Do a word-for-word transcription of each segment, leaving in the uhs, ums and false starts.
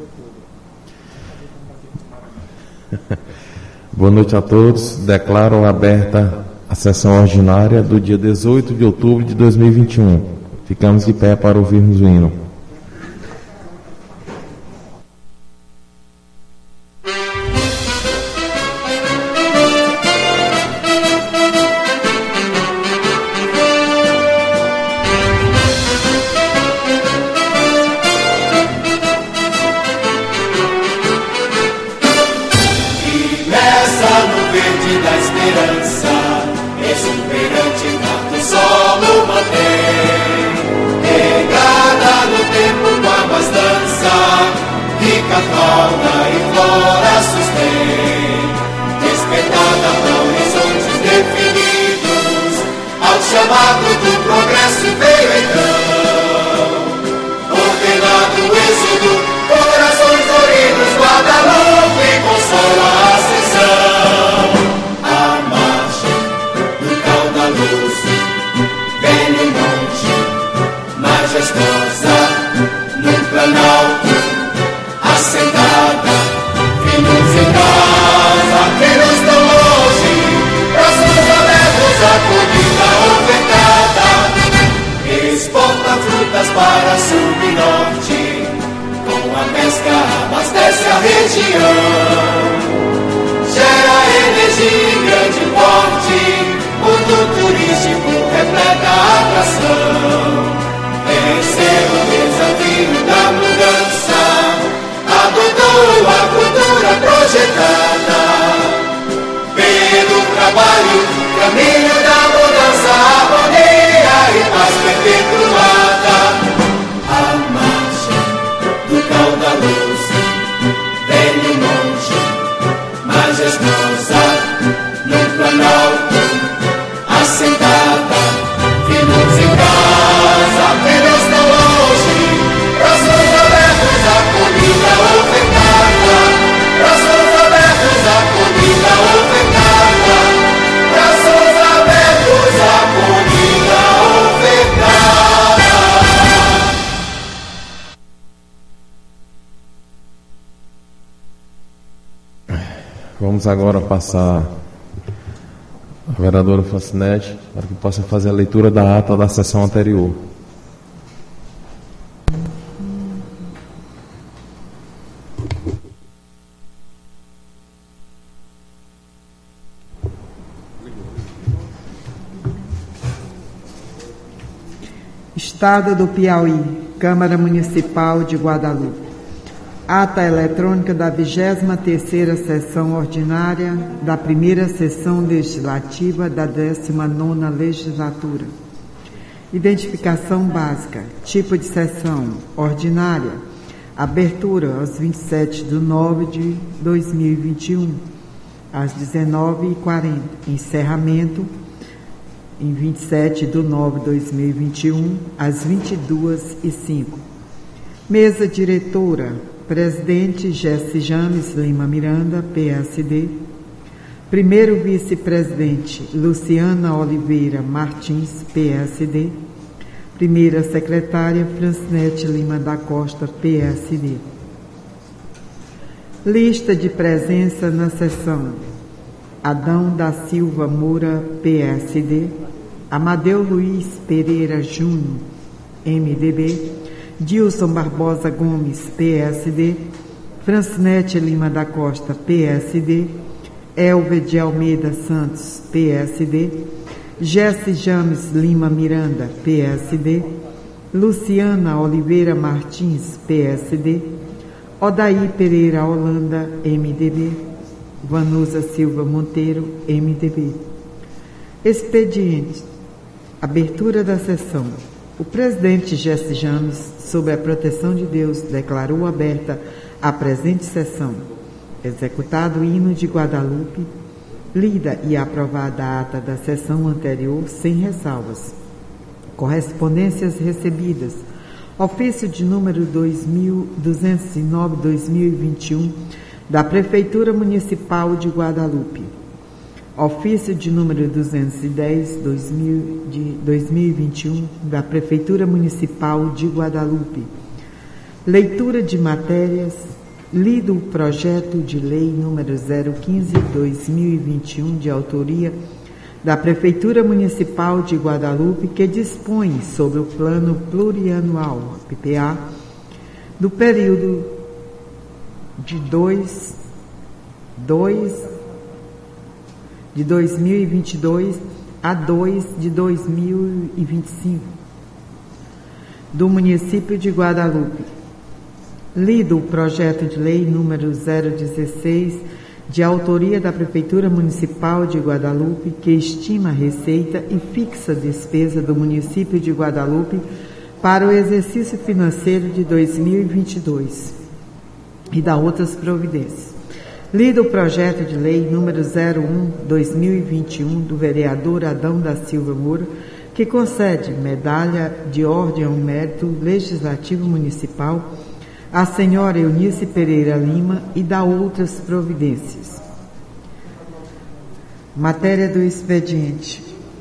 Boa noite a todos. Declaro aberta a sessão ordinária do dia dezoito de outubro de dois mil e vinte e um. Ficamos de pé para ouvirmos o hino. Vamos agora passar a vereadora Francinete para que possa fazer a leitura da ata da sessão anterior. Estado do Piauí, Câmara Municipal de Guadalupe. Ata eletrônica da vigésima terceira sessão ordinária da primeira sessão legislativa da décima nona legislatura. Identificação básica, tipo de sessão ordinária, abertura aos vinte e sete de nove de dois mil e vinte e um, às dezenove e quarenta, encerramento em vinte e sete de nove de dois mil e vinte e um, às vinte e duas e cinco. Mesa diretora, presidente Jesse James Lima Miranda, P S D. Primeiro vice-presidente Luciana Oliveira Martins, P S D. Primeira secretária Francinete Lima da Costa, P S D. Lista de presença na sessão: Adão da Silva Moura, P S D. Amadeu Luiz Pereira Júnior, M D B. Dilson Barbosa Gomes, P S D. Francinete Lima da Costa, P S D. Elver de Almeida Santos, P S D. Jesse James Lima Miranda, P S D. Luciana Oliveira Martins, P S D. Odaí Pereira Holanda, M D B. Vanusa Silva Monteiro, M D B. Expediente. Abertura da sessão. O presidente Jesse James, sob a proteção de Deus, declarou aberta a presente sessão. Executado o hino de Guadalupe, lida e aprovada a ata da sessão anterior sem ressalvas. Correspondências recebidas. Ofício de número dois mil duzentos e nove barra dois mil e vinte e um da Prefeitura Municipal de Guadalupe. Ofício de número duzentos e dez barra dois mil e vinte e um da Prefeitura Municipal de Guadalupe. Leitura de matérias Lido o projeto de lei número zero quinze barra dois mil e vinte e um, de autoria da Prefeitura Municipal de Guadalupe, que dispõe sobre o Plano Plurianual, P P A, do período de dois, dois, de dois mil e vinte e dois a dois de dois mil e vinte e cinco, do município de Guadalupe. Lido o projeto de lei número zero dezesseis, de autoria da Prefeitura Municipal de Guadalupe, que estima a receita e fixa a despesa do município de Guadalupe para o exercício financeiro de dois mil e vinte e dois e dá outras providências. Lido o projeto de lei número zero um barra dois mil e vinte e um, do vereador Adão da Silva Moura, que concede medalha de ordem ao mérito legislativo municipal à senhora Eunice Pereira Lima e dá outras providências. Matéria do expediente.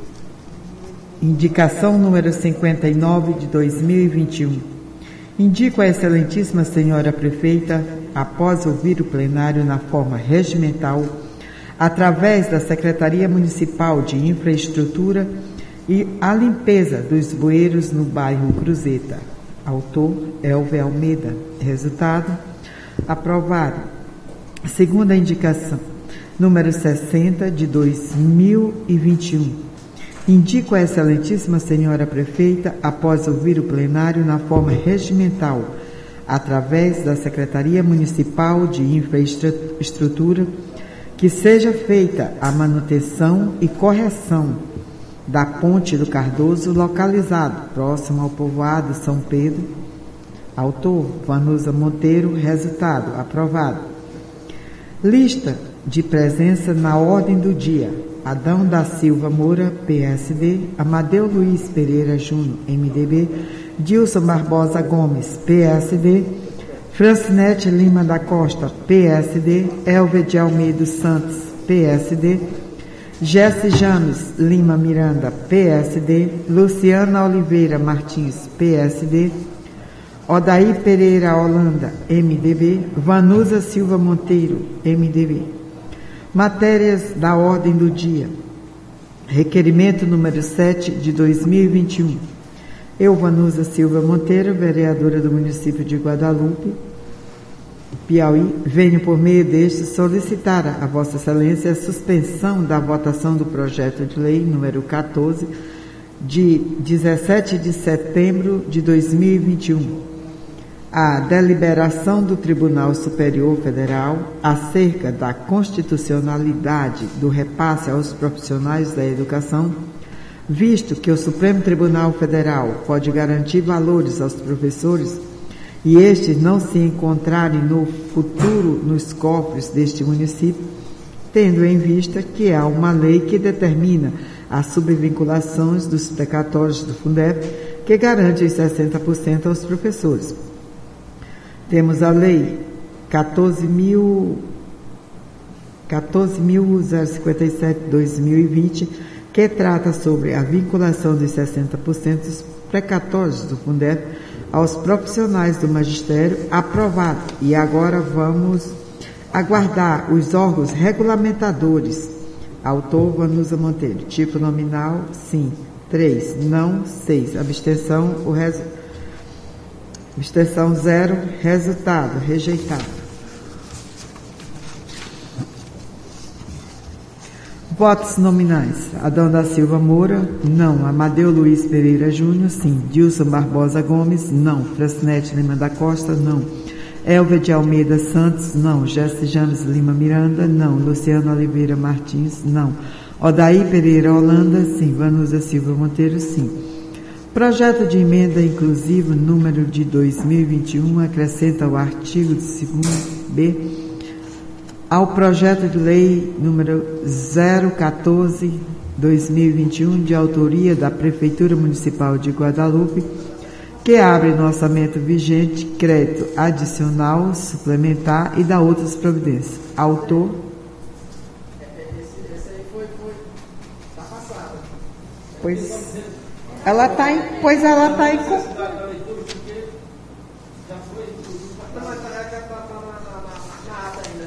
Indicação número cinquenta e nove de dois mil e vinte e um. Indico a excelentíssima senhora prefeita, após ouvir o plenário na forma regimental, através da Secretaria Municipal de Infraestrutura, e a limpeza dos bueiros no bairro Cruzeta. Autor, Elve Almeida. Resultado, aprovado. Segunda indicação, número sessenta de dois mil e vinte e um. Indico a excelentíssima senhora prefeita, após ouvir o plenário na forma regimental, através da Secretaria Municipal de Infraestrutura, que seja feita a manutenção e correção da Ponte do Cardoso, localizado próximo ao povoado São Pedro. Autor, Vanusa Monteiro. Resultado, aprovado. Lista de presença na ordem do dia: Adão da Silva Moura, P S D, Amadeu Luiz Pereira Júnior, M D B, Dilson Barbosa Gomes, P S D, Francinete Lima da Costa, P S D, Elve de Almeida Santos, P S D, Jesse James Lima Miranda, P S D, Luciana Oliveira Martins, P S D, Odaí Pereira Holanda, M D B, Vanusa Silva Monteiro, M D B. Matérias da ordem do dia. Requerimento número sete de dois mil e vinte e um. Eu, Vanusa Silva Monteiro, vereadora do município de Guadalupe, Piauí, venho por meio deste solicitar a Vossa Excelência a suspensão da votação do projeto de lei número quatorze, de dezessete de setembro de dois mil e vinte e um, a deliberação do Tribunal Superior Federal acerca da constitucionalidade do repasse aos profissionais da educação, visto que o Supremo Tribunal Federal pode garantir valores aos professores e estes não se encontrarem no futuro nos cofres deste município, tendo em vista que há uma lei que determina as subvinculações dos precatórios do Fundeb, que garante os sessenta por cento aos professores. Temos a lei quatorze mil cinquenta e sete de dois mil e vinte, que trata sobre a vinculação dos sessenta por cento dos precatórios do Fundeb aos profissionais do magistério, aprovado. E agora vamos aguardar os órgãos regulamentadores. Autor, Vanusa Monteiro. Tipo nominal, sim. Três, não. Seis. Abstenção, o res... Abstenção zero. Resultado, rejeitado. Votos nominais. Adão da Silva Moura, não. Amadeu Luiz Pereira Júnior, sim. Dilson Barbosa Gomes, não. Francinete Lima da Costa, não. Elve de Almeida Santos, não. Jesse James Lima Miranda, não. Luciano Oliveira Martins, não. Odaí Pereira Holanda, sim. Vanusa Silva Monteiro, sim. Projeto de emenda inclusivo número de dois mil e vinte e um acrescenta o artigo segundo B ao projeto de lei número zero quatorze de dois mil e vinte e um, de autoria da Prefeitura Municipal de Guadalupe, que abre no orçamento vigente crédito adicional, suplementar e dá outras providências. Autor. Esse aí foi, foi, tá passada. Pois ela está em, pois ela está em. Já foi,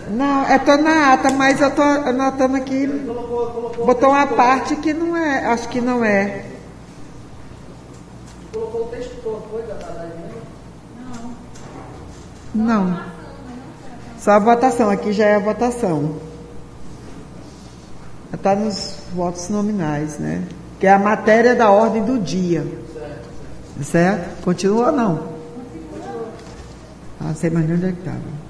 Não, eu estou na ata, mas eu estou anotando aqui. Colocou, colocou, Botou uma parte que não é, acho que não é. colocou o texto todo, foi da da emenda? Não. Só a votação, aqui já é a votação. Está nos votos nominais, né? Que é a matéria da ordem do dia. Certo? certo. Continua ou não? Continua. Ah, sei mais nem onde é que estava.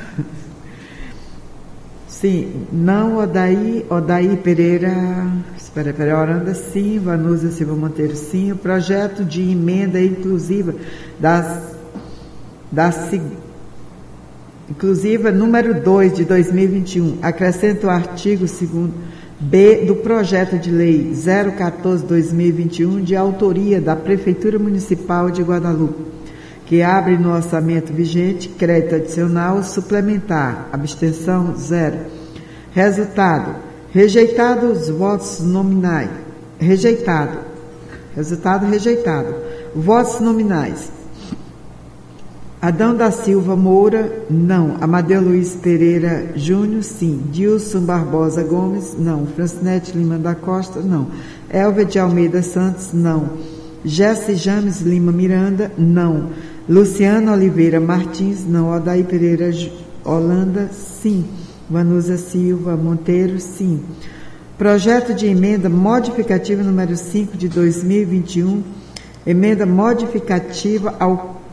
Sim, não, Odaí, Odaí Pereira, espera, Pereira Oranda, sim, Vanusa Silva Monteiro, sim, o projeto de emenda inclusiva das, das inclusiva número dois de dois mil e vinte e um, acrescenta o artigo segundo B do projeto de lei zero quatorze barra dois mil e vinte e um, de autoria da Prefeitura Municipal de Guadalupe, que abre no orçamento vigente crédito adicional suplementar, abstenção zero. Resultado, rejeitado os votos nominais, rejeitado, resultado rejeitado, votos nominais. Adão da Silva Moura, não. Amadeu Luiz Pereira Júnior, sim. Dilson Barbosa Gomes, não. Francinete Lima da Costa, não. Elvia de Almeida Santos, não. Jesse James Lima Miranda, não. Luciana Oliveira Martins, não. Odaí Pereira Holanda, sim. Vanusa Silva Monteiro, sim. Projeto de emenda modificativa número cinco de dois mil e vinte e um, emenda modificativa ao,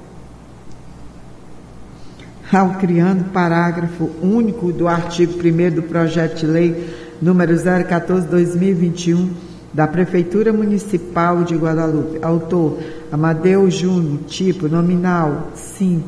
ao criando parágrafo único do artigo primeiro do projeto de lei número zero quatorze barra dois mil e vinte e um, da Prefeitura Municipal de Guadalupe. Autor, Amadeu Júnior. Tipo, nominal, sim.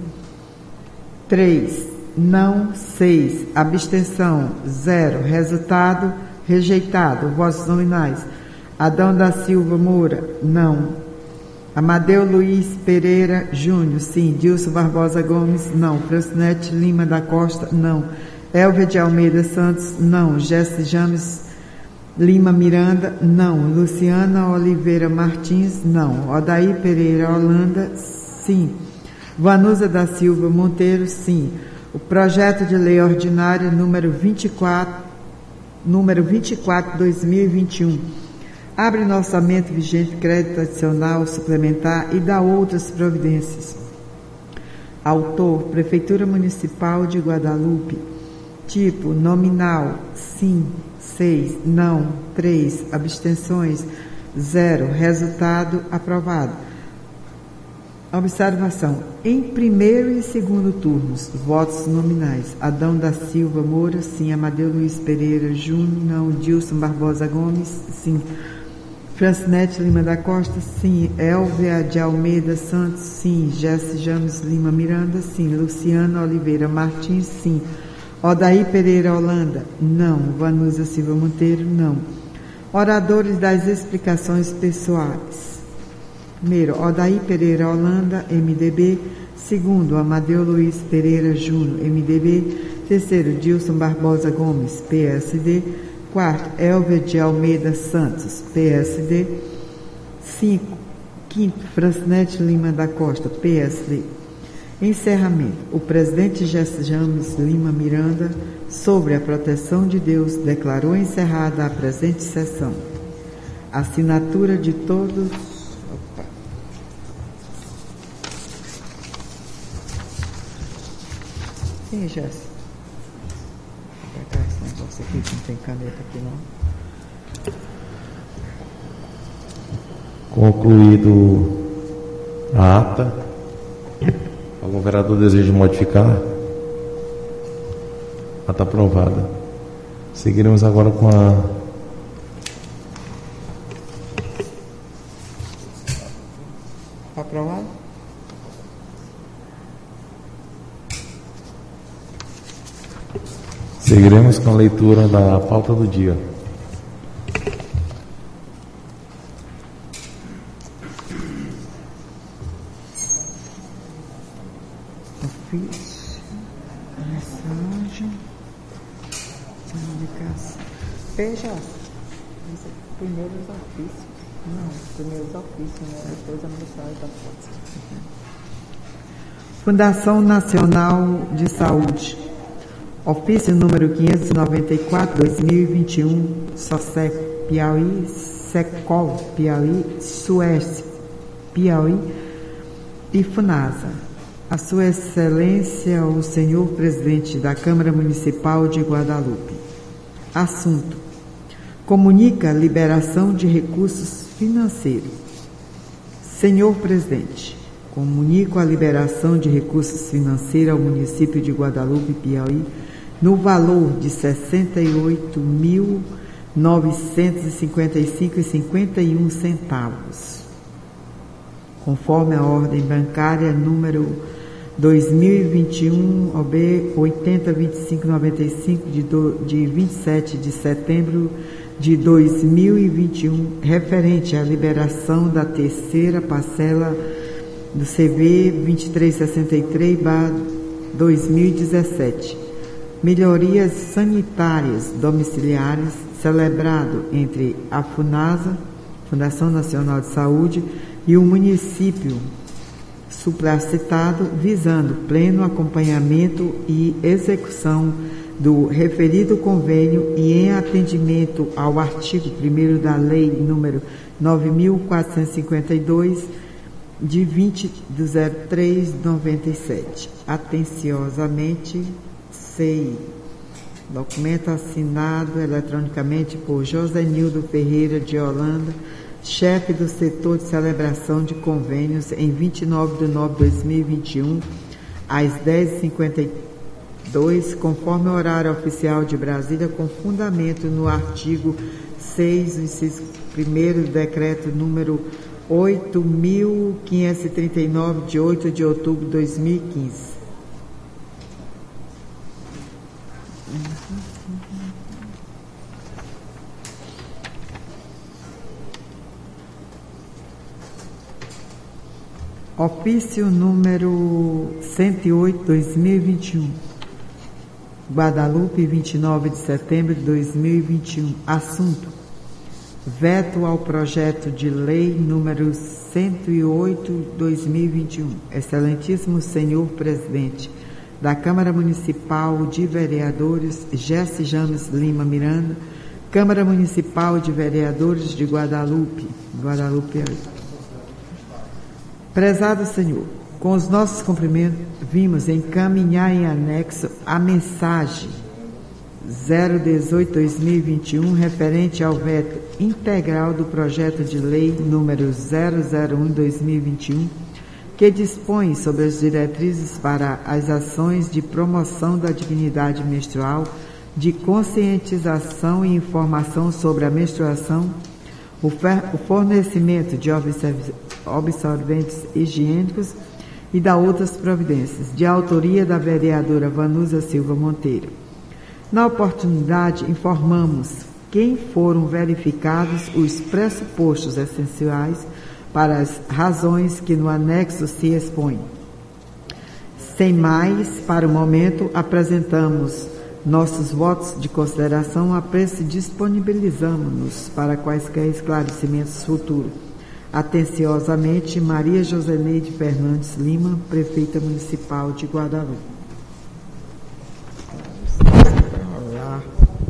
três. Não, seis. Abstenção, zero. Resultado, rejeitado. Votos nominais. Adão da Silva Moura, não. Amadeu Luiz Pereira Júnior, sim. Dilson Barbosa Gomes, não. Francinete Lima da Costa, não. Elvia de Almeida Santos, não. Jesse James Lima Miranda, não. Luciana Oliveira Martins, não. Odaí Pereira Holanda, sim. Vanusa da Silva Monteiro, sim. O projeto de lei ordinária número vinte e quatro, número vinte e quatro, dois mil e vinte e um, abre no orçamento vigente crédito adicional suplementar e dá outras providências. Autor, Prefeitura Municipal de Guadalupe. Tipo, nominal, sim. seis, não. três, abstenções, zero. Resultado, aprovado. Observação. Em primeiro e segundo turnos, votos nominais. Adão da Silva Moura, sim. Amadeu Luiz Pereira Júnior, não. Dilson Barbosa Gomes, sim. Francinete Lima da Costa, sim. Elvia de Almeida Santos, sim. Jesse James Lima Miranda, sim. Luciana Oliveira Martins, sim. Odaí Pereira Holanda, não. Vanusa Silva Monteiro, não. Oradores das explicações pessoais. Primeiro, Odaí Pereira Holanda, M D B. Segundo, Amadeu Luiz Pereira Júnior, M D B. Terceiro, Dilson Barbosa Gomes, P S D. Quarto, Elvia de Almeida Santos, P S D. Cinco, quinto, Francinete Lima da Costa, P S D. Encerramento. O presidente Jesse James Lima Miranda, sobre a proteção de Deus, declarou encerrada a presente sessão. Assinatura de todos. Opa. Sim, Jesse. Vou pegar esse negócio aqui, que não tem caneta aqui não. Concluído a ata. Algum vereador deseja modificar? Ata aprovada. Seguiremos agora com a aprovado. Seguiremos com a leitura da pauta do dia. Ofício, mensagem, comunicação. Veja, primeiro os ofícios. Não, primeiro os ofícios, né? Depois a mensagem da foto. Fundação Nacional de Saúde. Ofício número quinhentos e noventa e quatro, dois mil e vinte e um, SOSEC Piauí, SECOL Piauí, SUERSE Piauí e FUNASA. A Sua Excelência, o Senhor Presidente da Câmara Municipal de Guadalupe. Assunto: comunica liberação de recursos financeiros. Senhor Presidente, comunico a liberação de recursos financeiros ao município de Guadalupe, Piauí, no valor de sessenta e oito mil novecentos e cinquenta e cinco reais e cinquenta e um centavos, conforme a ordem bancária número dois mil e vinte e um, O B oitenta, vinte e cinco, noventa e cinco, de, do, de vinte e sete de setembro de dois mil e vinte e um, referente à liberação da terceira parcela do C V vinte e três sessenta e três barra dois mil e dezessete, melhorias sanitárias domiciliares, celebrado entre a FUNASA, Fundação Nacional de Saúde, e o município supracitado, visando pleno acompanhamento e execução do referido convênio e em atendimento ao artigo primeiro da Lei número nove mil quatrocentos e cinquenta e dois, de vinte de zero três de noventa e sete. Atenciosamente, C I. Documento assinado eletronicamente por José Nildo Ferreira de Holanda, chefe do setor de celebração de convênios, em vinte e nove de nove de dois mil e vinte e um, às dez e cinquenta e dois, conforme o horário oficial de Brasília, com fundamento no artigo seis, inciso primeiro do decreto número oito mil quinhentos e trinta e nove, de oito de outubro de dois mil e quinze. Ofício número cento e oito, dois mil e vinte e um, Guadalupe, vinte e nove de setembro de dois mil e vinte e um. Assunto: veto ao projeto de lei número cento e oito, dois mil e vinte e um. Excelentíssimo Senhor Presidente da Câmara Municipal de Vereadores, Jesse James Lima Miranda, Câmara Municipal de Vereadores de Guadalupe, Guadalupe. Prezado Senhor, com os nossos cumprimentos, vimos encaminhar em anexo a mensagem zero dezoito, dois mil e vinte e um, referente ao veto integral do projeto de lei número zero zero um, dois mil e vinte e um, que dispõe sobre as diretrizes para as ações de promoção da dignidade menstrual, de conscientização e informação sobre a menstruação, o fornecimento de absorventes higiênicos e da outras providências, de autoria da vereadora Vanusa Silva Monteiro. Na oportunidade, informamos quem foram verificados os pressupostos essenciais para as razões que no anexo se expõem. Sem mais, para o momento, apresentamos nossos votos de consideração, a preço disponibilizamos-nos para quaisquer esclarecimentos futuros. Atenciosamente, Maria Joseneide Fernandes Lima, Prefeita Municipal de Guadalupe. Olá.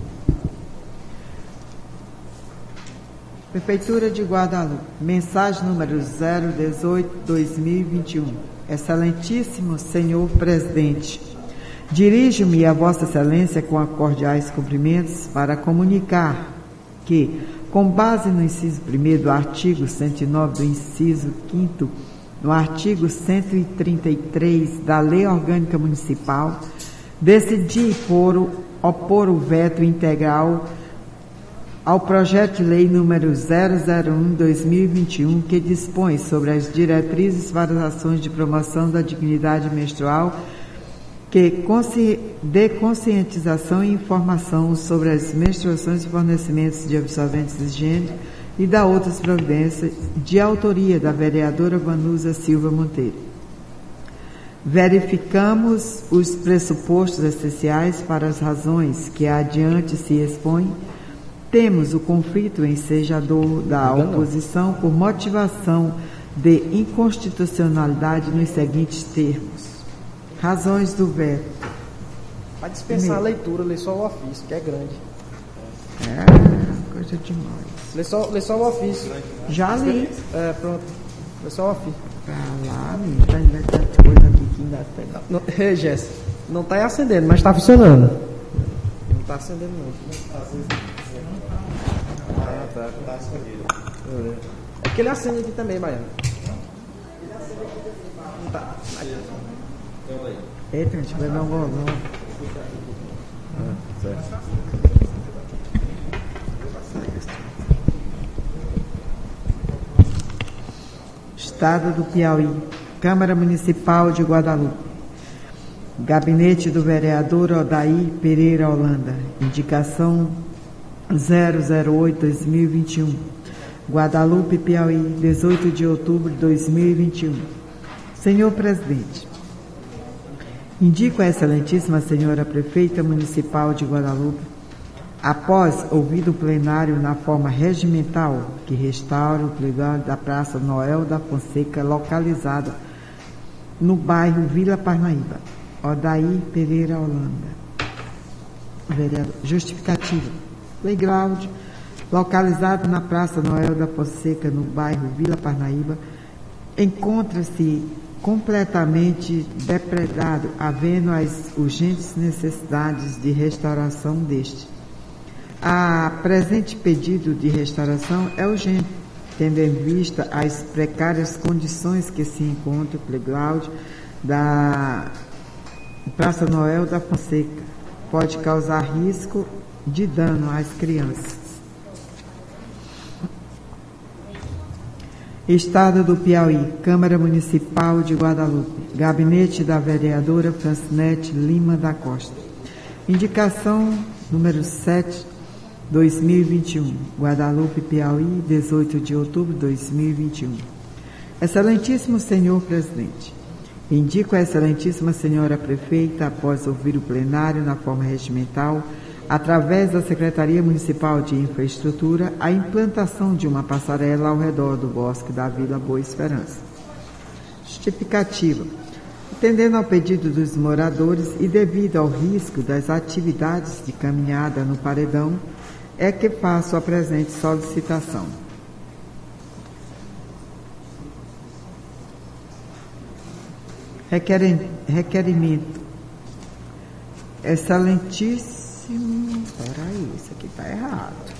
Prefeitura de Guadalupe, mensagem número zero dezoito, dois mil e vinte e um. Excelentíssimo Senhor Presidente, dirijo-me a Vossa Excelência com cordiais cumprimentos para comunicar que, com base no inciso primeiro do artigo cento e nove do inciso quinto, no artigo cento e trinta e três da Lei Orgânica Municipal, decidi por, opor o veto integral ao projeto de lei número zero zero um, dois mil e vinte e um, que dispõe sobre as diretrizes para as ações de promoção da dignidade menstrual, que dê conscientização e informação sobre as menstruações e fornecimentos de absorventes higiênicos e da outras providências, de autoria da vereadora Vanusa Silva Monteiro. Verificamos os pressupostos essenciais para as razões que adiante se expõem. Temos o conflito ensejador da oposição por motivação de inconstitucionalidade nos seguintes termos. Razões do veto. Vai dispensar a leitura, lê só o ofício, que é grande. É, coisa demais. Lê só, lê só o ofício. Já li. É, pronto. Lê só o ofício. Pra lá, menino, vai ver tanta coisa aqui que ainda tem. Não, ei, Jéssica, não tá acendendo, mas tá funcionando. Não tá acendendo não. Ah, tá. Tá acendendo. É que ele acende aqui também, Baiano. Não tá. Eita, a gente vai dar um golão. Ah, certo. Estado do Piauí, Câmara Municipal de Guadalupe, Gabinete do Vereador Odaí Pereira Holanda, indicação zero zero oito barra dois mil e vinte e um, Guadalupe, Piauí, dezoito de outubro de dois mil e vinte e um. Senhor Presidente, indico a excelentíssima senhora Prefeita Municipal de Guadalupe, após ouvido o plenário na forma regimental que restaura o plenário da Praça Noel da Fonseca, localizada no bairro Vila Parnaíba, Odaí Pereira Holanda. Vereador. Justificativa. Playground, localizado na Praça Noel da Fonseca, no bairro Vila Parnaíba, encontra-se completamente depredado, havendo as urgentes necessidades de restauração deste. A presente pedido de restauração é urgente, tendo em vista as precárias condições que se encontra o playground da Praça Noel da Fonseca. Pode causar risco de dano às crianças. Estado do Piauí, Câmara Municipal de Guadalupe, Gabinete da Vereadora Francinete Lima da Costa. Indicação número sete, dois mil e vinte e um, Guadalupe, Piauí, dezoito de outubro de dois mil e vinte e um. Excelentíssimo Senhor Presidente, indico a Excelentíssima Senhora Prefeita, após ouvir o plenário na forma regimental, através da Secretaria Municipal de Infraestrutura, a implantação de uma passarela ao redor do bosque da Vila Boa Esperança. Justificativa. Atendendo ao pedido dos moradores e devido ao risco das atividades de caminhada no paredão, é que faço a presente solicitação. Requerem, requerimento. Excelentíssimo. Peraí, isso aqui está errado.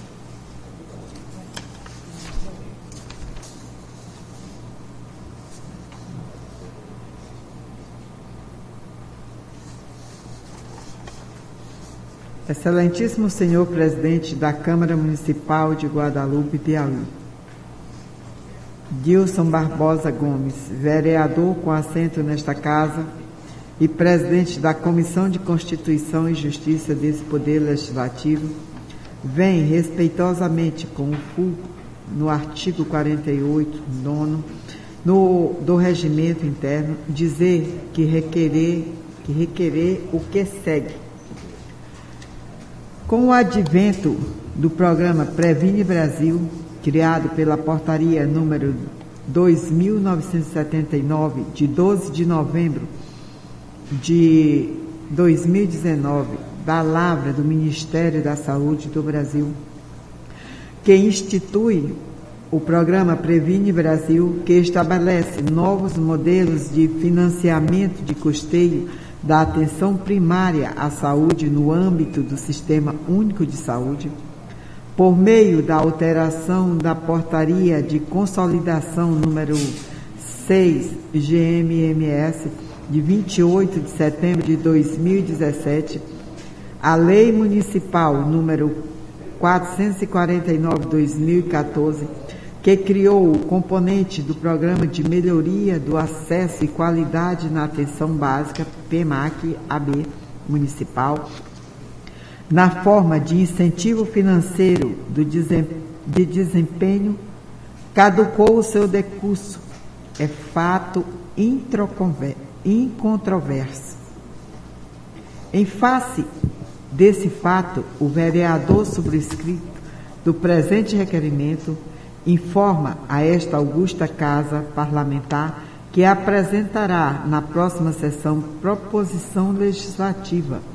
Excelentíssimo Senhor Presidente da Câmara Municipal de Guadalupe, Piauí, Dilson Barbosa Gomes, vereador com assento nesta Casa e presidente da Comissão de Constituição e Justiça desse Poder Legislativo, vem respeitosamente com o fulcro no artigo quarenta e oito, nono, no, do Regimento Interno, dizer que requerer, que requerer o que segue. Com o advento do programa Previne Brasil, criado pela portaria número dois mil novecentos e setenta e nove, de doze de novembro de dois mil e dezenove, da Lavra do Ministério da Saúde do Brasil, que institui o programa Previne Brasil, que estabelece novos modelos de financiamento de custeio da atenção primária à saúde no âmbito do Sistema Único de Saúde, por meio da alteração da Portaria de Consolidação número seis G M M S, de vinte e oito de setembro de dois mil e dezessete, a Lei Municipal número quatrocentos e quarenta e nove de dois mil e quatorze, que criou o componente do Programa de Melhoria do Acesso e Qualidade na Atenção Básica, P M A C-A B Municipal, na forma de incentivo financeiro do desem, de desempenho, caducou o seu decurso. É fato incontroverso. Em face desse fato, o vereador subscrito do presente requerimento informa a esta augusta Casa Parlamentar que apresentará na próxima sessão proposição legislativa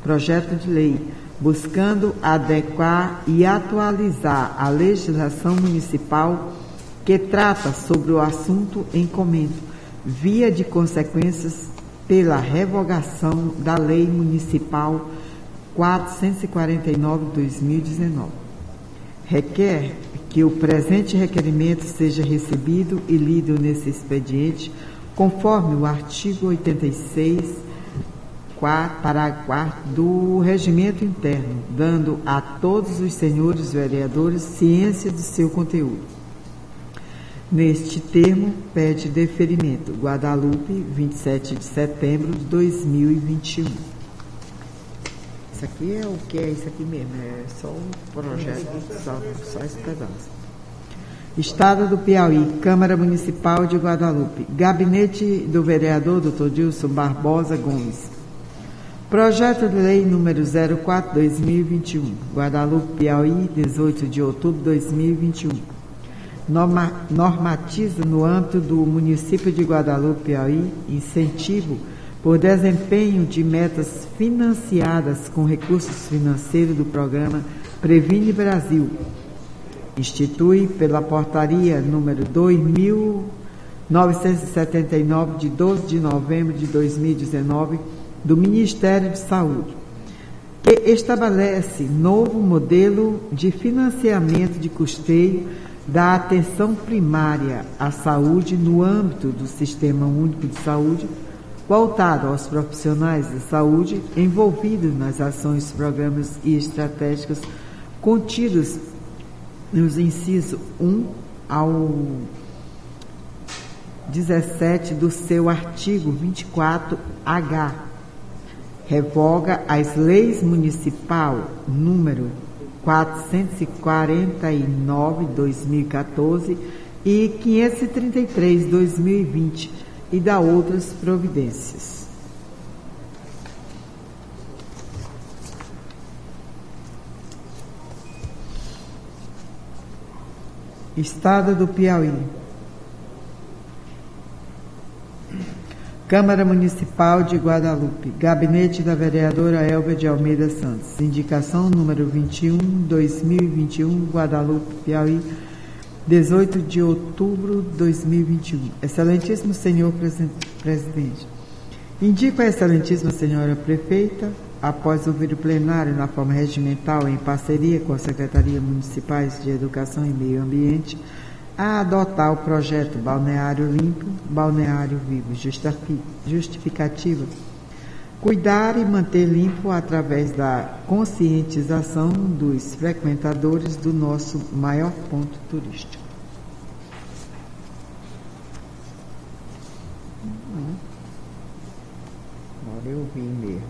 projeto de lei, buscando adequar e atualizar a legislação municipal que trata sobre o assunto em comento, via de consequências pela revogação da Lei Municipal quatrocentos e quarenta e nove de dois mil e dezenove. Requer que o presente requerimento seja recebido e lido nesse expediente, conforme o artigo oitenta e seis, parágrafo quarto do Regimento Interno, dando a todos os senhores vereadores ciência do seu conteúdo. Neste termo, pede deferimento. Guadalupe, vinte e sete de setembro de dois mil e vinte e um. Isso aqui é o que é isso aqui mesmo, é só um projeto, só, só esse pedaço. Estado do Piauí, Câmara Municipal de Guadalupe, Gabinete do Vereador doutor Dilson Barbosa Gomes. Projeto de Lei número zero quatro barra dois mil e vinte e um, Guadalupe, Piauí, dezoito de outubro de dois mil e vinte e um. Norma, normatiza no âmbito do município de Guadalupe, Piauí, incentivo por desempenho de metas financiadas com recursos financeiros do programa Previne Brasil. Institui pela portaria número dois mil novecentos e setenta e nove, de doze de novembro de dois mil e dezenove, do Ministério de Saúde, que estabelece novo modelo de financiamento de custeio da atenção primária à saúde no âmbito do Sistema Único de Saúde, voltado aos profissionais de saúde envolvidos nas ações, programas e estratégicas contidos nos incisos um ao dezessete do seu artigo vinte e quatro H. Revoga as leis municipal número quatrocentos e quarenta e nove de dois mil e quatorze e quinhentos e trinta e três de dois mil e vinte e dá outras providências. Estado do Piauí. Câmara Municipal de Guadalupe, Gabinete da Vereadora Elba de Almeida Santos, indicação número vinte e um, dois mil e vinte e um, Guadalupe, Piauí, dezoito de outubro de dois mil e vinte e um. Excelentíssimo senhor presidente, indico a excelentíssima senhora prefeita, após ouvir o plenário na forma regimental em parceria com a Secretaria Municipais de Educação e Meio Ambiente, a adotar o projeto Balneário Limpo, Balneário Vivo, justificativa, cuidar e manter limpo através da conscientização dos frequentadores do nosso maior ponto turístico. Hum. Agora eu vi mesmo.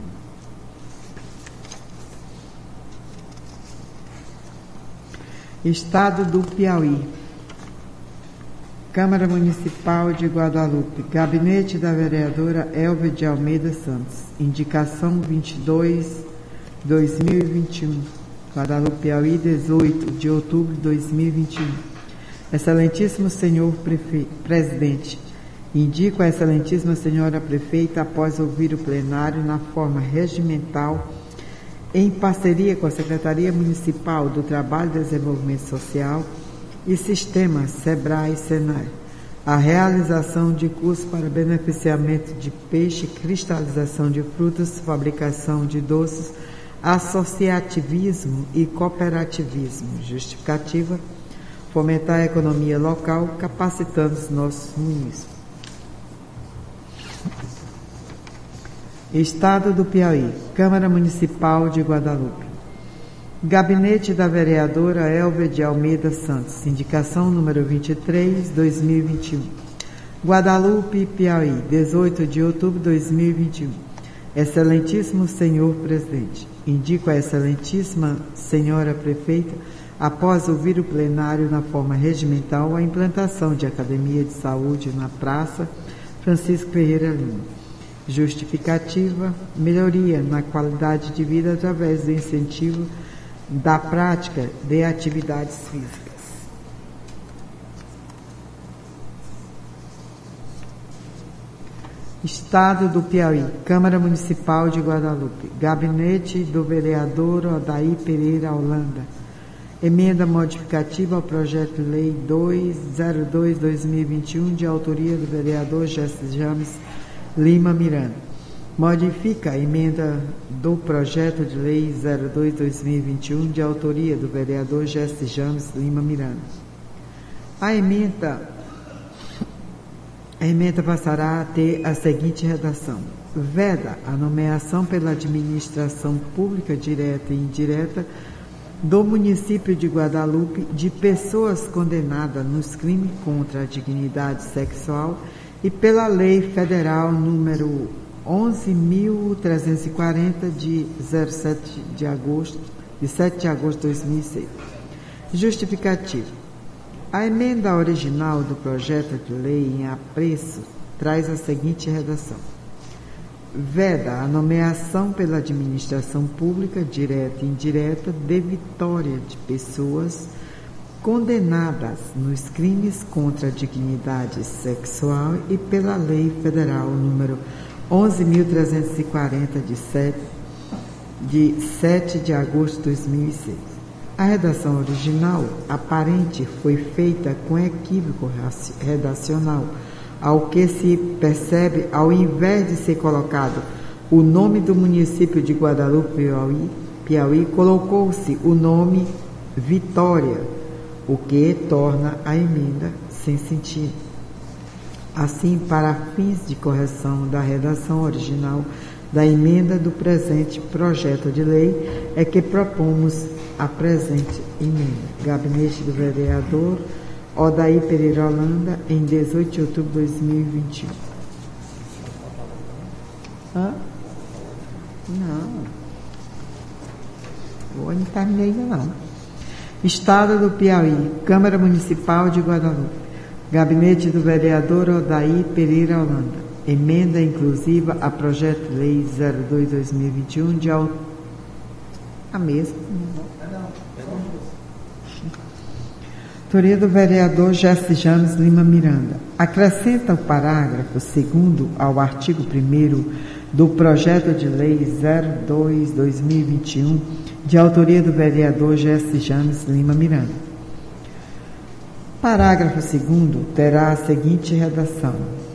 Estado do Piauí. Câmara Municipal de Guadalupe, Gabinete da Vereadora Elva de Almeida Santos, indicação vinte e dois de dois mil e vinte e um, Guadalupe, Piauí, dezoito de outubro de dois mil e vinte e um. Excelentíssimo senhor prefe... presidente, indico a excelentíssima senhora prefeita, após ouvir o plenário na forma regimental, em parceria com a Secretaria Municipal do Trabalho e Desenvolvimento Social e Sistema SEBRAE e SENAI, a realização de cursos para beneficiamento de peixe, cristalização de frutas, fabricação de doces, associativismo e cooperativismo. Justificativa: fomentar a economia local, capacitando os nossos munícipes. Estado do Piauí, Câmara Municipal de Guadalupe, Gabinete da Vereadora Elva de Almeida Santos, indicação número vinte e três de dois mil e vinte e um. Guadalupe, Piauí, dezoito de outubro de dois mil e vinte e um. Excelentíssimo senhor presidente, indico a excelentíssima senhora prefeita, após ouvir o plenário na forma regimental, a implantação de academia de saúde na Praça Francisco Ferreira Lima. Justificativa: melhoria na qualidade de vida através do incentivo da prática de atividades físicas. Estado do Piauí, Câmara Municipal de Guadalupe, Gabinete do Vereador Odaí Pereira Holanda, emenda modificativa ao projeto de lei duzentos e dois barra dois mil e vinte e um, de autoria do vereador Jesse James Lima Miranda. Modifica a emenda do projeto de lei zero dois barra dois mil e vinte e um, de autoria do vereador Jesse James Lima Miranda. A emenda, a emenda passará a ter a seguinte redação: veda a nomeação pela administração pública direta e indireta do município de Guadalupe de pessoas condenadas nos crimes contra a dignidade sexual e pela Lei Federal número onze mil trezentos e quarenta de sete de agosto de sete de agosto de dois mil e seis. Justificativo. A emenda original do projeto de lei em apreço traz a seguinte redação: veda a nomeação pela administração pública, direta e indireta, de vitória de pessoas condenadas nos crimes contra a dignidade sexual e pela Lei Federal número onze mil trezentos e quarenta de sete de agosto de dois mil e seis. A redação original aparente foi feita com equívoco redacional, ao que se percebe, ao invés de ser colocado o nome do município de Guadalupe, Piauí, Piauí colocou-se o nome Vitória, o que torna a emenda sem sentido. Assim, para fins de correção da redação original da emenda do presente projeto de lei, é que propomos a presente emenda. Gabinete do Vereador Odaí Pereira Holanda, em dezoito de outubro de dois mil e vinte e um. Hã? Não. Eu não terminei ainda não. Estado do Piauí, Câmara Municipal de Guadalupe, Gabinete do Vereador Odaí Pereira Holanda, emenda inclusiva a projeto de lei zero dois barra dois mil e vinte e um, de autor... A mesma. Autoria do vereador Jesse James Lima Miranda. Acrescenta o parágrafo segundo ao artigo primeiro do projeto de lei zero dois barra dois mil e vinte e um, de autoria do vereador Jesse James Lima Miranda. Parágrafo segundo terá a seguinte redação.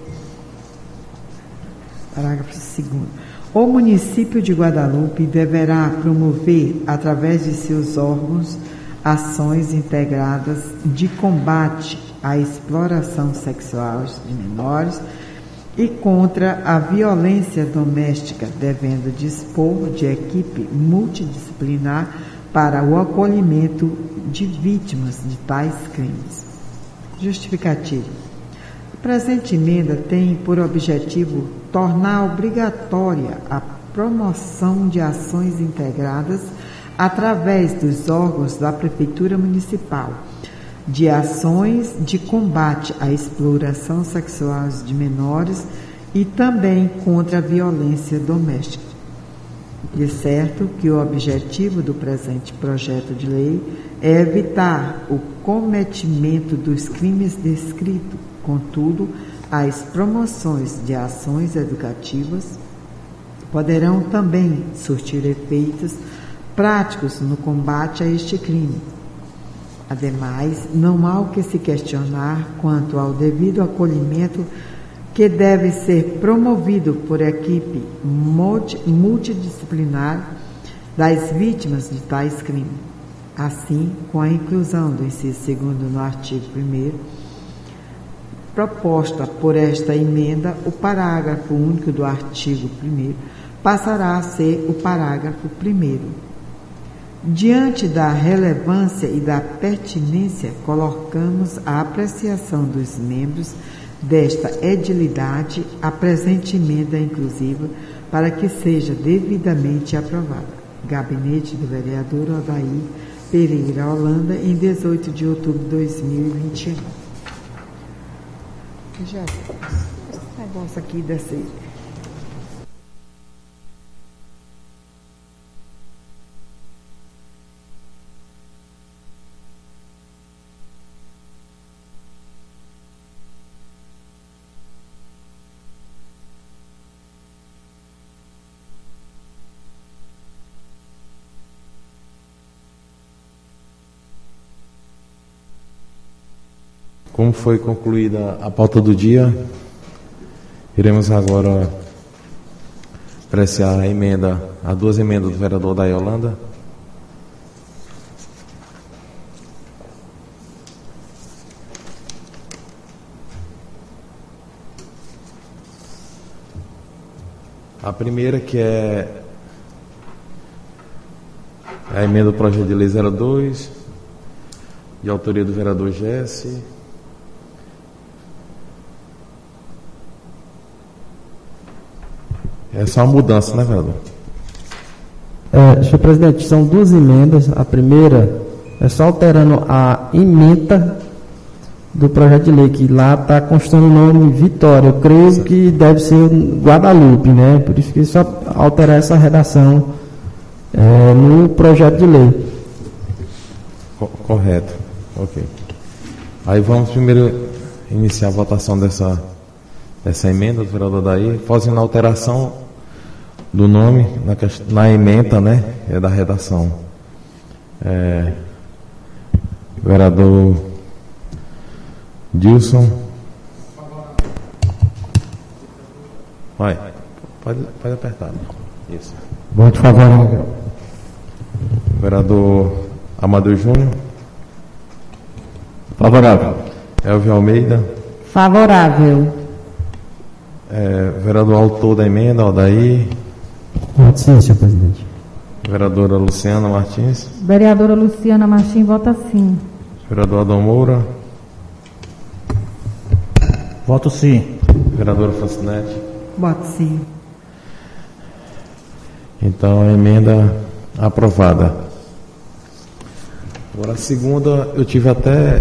Parágrafo segundo. O município de Guadalupe deverá promover, através de seus órgãos, ações integradas de combate à exploração sexual de menores e contra a violência doméstica, devendo dispor de equipe multidisciplinar para o acolhimento de vítimas de tais crimes. Justificativa. A presente emenda tem por objetivo tornar obrigatória a promoção de ações integradas através dos órgãos da Prefeitura Municipal, de ações de combate à exploração sexual de menores e também contra a violência doméstica. De certo que o objetivo do presente projeto de lei é evitar o cometimento dos crimes descritos, contudo, as promoções de ações educativas poderão também surtir efeitos práticos no combate a este crime. Ademais, não há o que se questionar quanto ao devido acolhimento que deve ser promovido por equipe multidisciplinar das vítimas de tais crimes. Assim, com a inclusão do inciso segundo no artigo primeiro, proposta por esta emenda, o parágrafo único do artigo primeiro passará a ser o parágrafo primeiro. Diante da relevância e da pertinência, colocamos a apreciação dos membros desta edilidade a presente emenda inclusiva para que seja devidamente aprovada. Gabinete do Vereador Odaí Pereira Holanda, em dezoito de outubro de dois mil e vinte e um. Já, esse negócio aqui desse... Como foi concluída a pauta do dia, iremos agora apreciar a emenda, as duas emendas do vereador Daí Holanda. A primeira, que é a emenda do projeto de lei zero dois, de autoria do vereador Jesse. É só uma mudança, né, vereador? É, senhor presidente, são duas emendas. A primeira é só alterando a ementa do projeto de lei, que lá está constando o nome Vitória. Eu creio certo. Que deve ser Guadalupe, né? Por isso que só alterar essa redação é, no projeto de lei. Correto. Ok. Aí vamos primeiro iniciar a votação dessa, dessa emenda do vereador Daí, fazendo a alteração do nome na, na ementa, né? É da redação. É, vereador Dilson. Vai. Pode, pode apertar. Isso. Voto favorável. Vereador Amadeu Júnior. Favorável. Elvio Almeida. Favorável. É, vereador autor da emenda, Aldair. Voto sim, senhor presidente. Vereadora Luciana Martins. Vereadora Luciana Martins vota sim. Vereador Adão Moura. Voto sim. Vereadora Francinete. Voto sim. Então, a emenda aprovada. Agora, a segunda, eu tive até...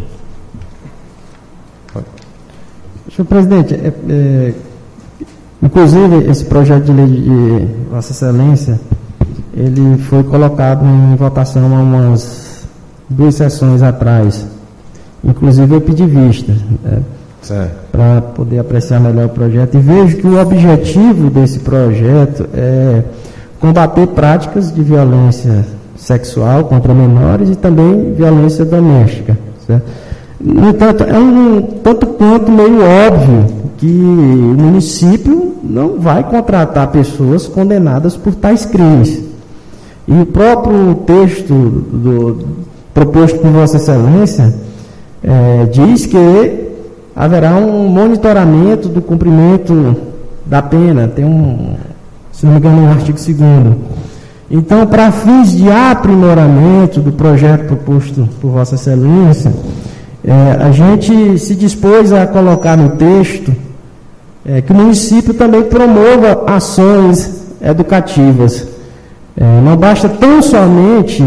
Senhor presidente, é, é, inclusive esse projeto de lei de Vossa Excelência, ele foi colocado em votação há umas duas sessões atrás. Inclusive eu pedi vista, né, para poder apreciar melhor o projeto. E vejo que o objetivo desse projeto é combater práticas de violência sexual contra menores e também violência doméstica. Certo? No entanto, é um tanto quanto meio óbvio que o município não vai contratar pessoas condenadas por tais crimes. E o próprio texto do, proposto por Vossa Excelência é, diz que haverá um monitoramento do cumprimento da pena. Tem um, se não me engano, um artigo segundo. Então, para fins de aprimoramento do projeto proposto por Vossa Excelência, É, a gente se dispôs a colocar no texto é, que o município também promova ações educativas. É, não basta tão somente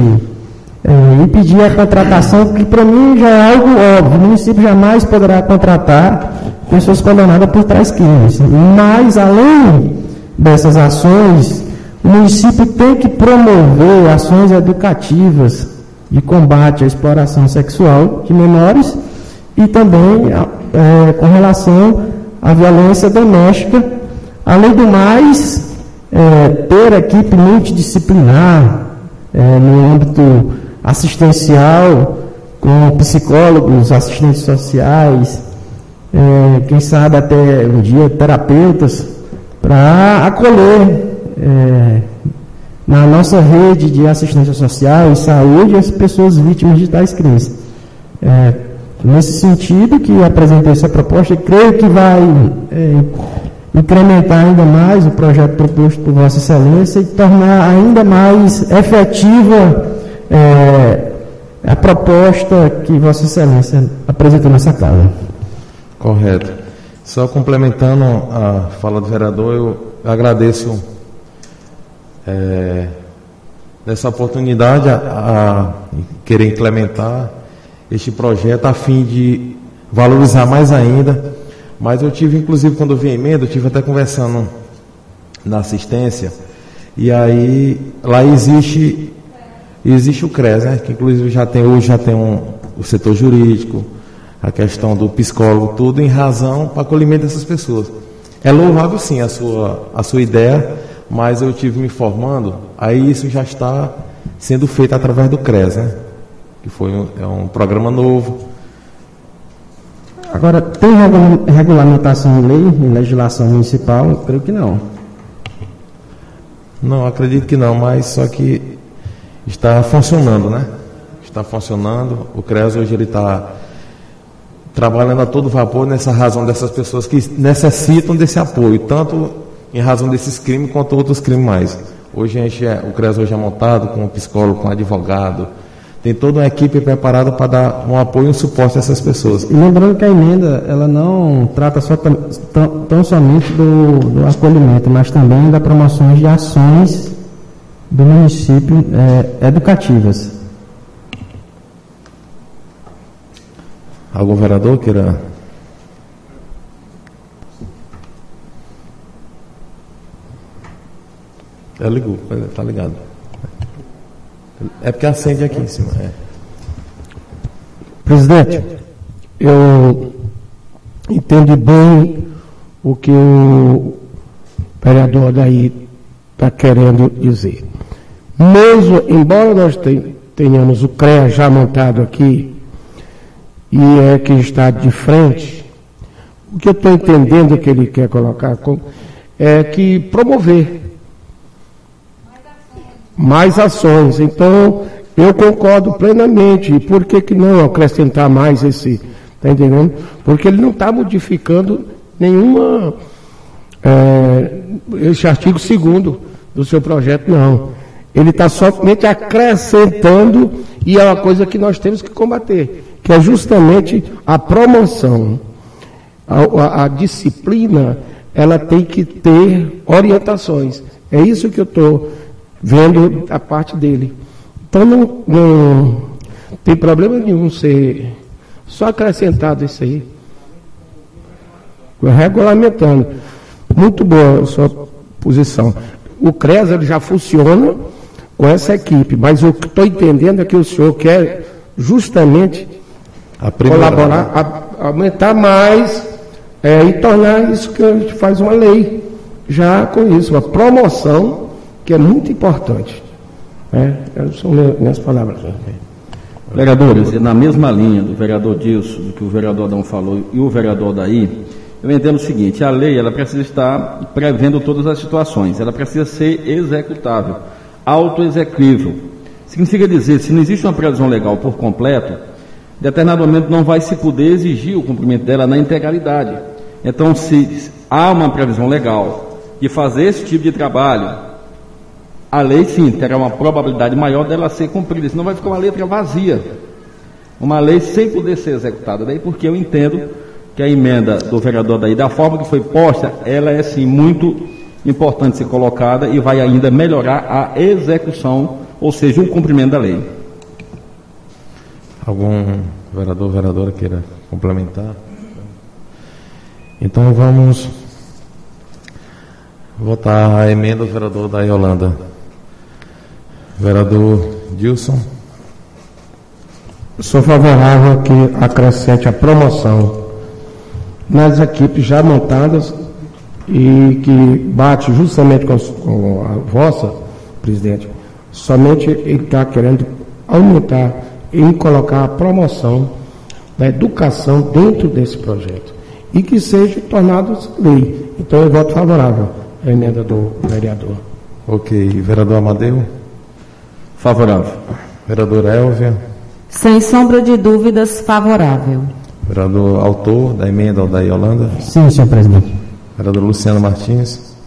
é, impedir a contratação, que para mim já é algo óbvio. O município jamais poderá contratar pessoas condenadas por tais crimes. Mas, além dessas ações, o município tem que promover ações educativas de combate à exploração sexual de menores e também é, com relação à violência doméstica. Além do mais, é, ter equipe multidisciplinar é, no âmbito assistencial, com psicólogos, assistentes sociais, é, quem sabe até um dia terapeutas, para acolher é, na nossa rede de assistência social e saúde as pessoas vítimas de tais crimes. É, nesse sentido que apresentei essa proposta, e creio que vai é, incrementar ainda mais o projeto proposto por Vossa Excelência e tornar ainda mais efetiva é, a proposta que Vossa Excelência apresentou nessa casa. Correto. Só complementando a fala do vereador, eu agradeço É, nessa oportunidade a, a querer implementar este projeto a fim de valorizar mais ainda. Mas eu tive, inclusive, quando eu vi a emenda, eu tive até conversando na assistência, e aí lá existe existe o CRES, né, que inclusive já tem hoje já tem um, o setor jurídico, a questão do psicólogo, tudo em razão para acolhimento dessas pessoas. É louvável sim a sua, a sua ideia, mas eu tive me informando, aí isso já está sendo feito através do CRES, né? Que foi um, é um programa novo, Agora, tem regula- regulamentação em lei, em legislação municipal? Eu creio que não. Não, acredito que não, mas só que está funcionando, né? Está funcionando. O CREAS hoje ele está trabalhando a todo vapor nessa razão dessas pessoas que necessitam desse apoio, tanto em razão desses crimes quanto outros crimes mais. Hoje a gente é, o CREAS hoje é montado com um psicólogo, com um advogado, tem toda uma equipe preparada para dar um apoio e um suporte a essas pessoas. E lembrando que a emenda, ela não trata só tão, tão, tão somente do, do acolhimento, mas também da promoção de ações do município é, educativas. Algum vereador queira? É, ligou, está ligado. É porque acende aqui em cima. É. Presidente, eu entendo bem o que o vereador daí está querendo dizer. Mesmo, embora nós tenhamos o CREA já montado aqui, e é quem está de frente, o que eu estou entendendo que ele quer colocar é que promover mais ações. Então, eu concordo plenamente. E por que que não acrescentar mais esse, está entendendo? Porque ele não está modificando nenhuma, é, esse artigo segundo do seu projeto, não. Ele está somente acrescentando, e é uma coisa que nós temos que combater, que é justamente a promoção. A, a, a disciplina, ela tem que ter orientações. É isso que eu estou vendo a parte dele. Então não, não tem problema nenhum ser só acrescentado isso aí. Regulamentando. Muito boa a sua posição. O CREAS ele já funciona com essa equipe, mas o que estou entendendo é que o senhor quer justamente colaborar, a, aumentar mais é, e tornar isso que a gente faz uma lei já com isso, uma promoção que é muito importante. É, são minhas palavras. Vereadores, na mesma linha do vereador Dilson, do que o vereador Adão falou e o vereador Daí, eu entendo o seguinte: a lei ela precisa estar prevendo todas as situações, ela precisa ser executável, autoexecutível. Significa dizer, se não existe uma previsão legal por completo, em determinado momento não vai se poder exigir o cumprimento dela na integralidade. Então, se há uma previsão legal de fazer esse tipo de trabalho, a lei sim terá uma probabilidade maior dela ser cumprida, senão vai ficar uma letra vazia, uma lei sem poder ser executada. Daí porque eu entendo que a emenda do vereador Daí, da forma que foi posta, ela é sim muito importante ser colocada e vai ainda melhorar a execução, ou seja, o cumprimento da lei. Algum vereador ou vereadora queira complementar? Então vamos votar a emenda do vereador da Yolanda. Vereador Dilson. Sou favorável a que acrescente a promoção nas equipes já montadas e que bate justamente com, com a vossa, presidente. Somente ele está querendo aumentar e colocar a promoção da educação dentro desse projeto e que seja tornado lei. Então eu voto favorável à emenda do vereador. Ok. Vereador Amadeu. Favorável. Vereadora Elvia. Sem sombra de dúvidas, favorável. Vereador autor da emenda da Yolanda. Sim, senhor presidente. Vereador Luciano Martins.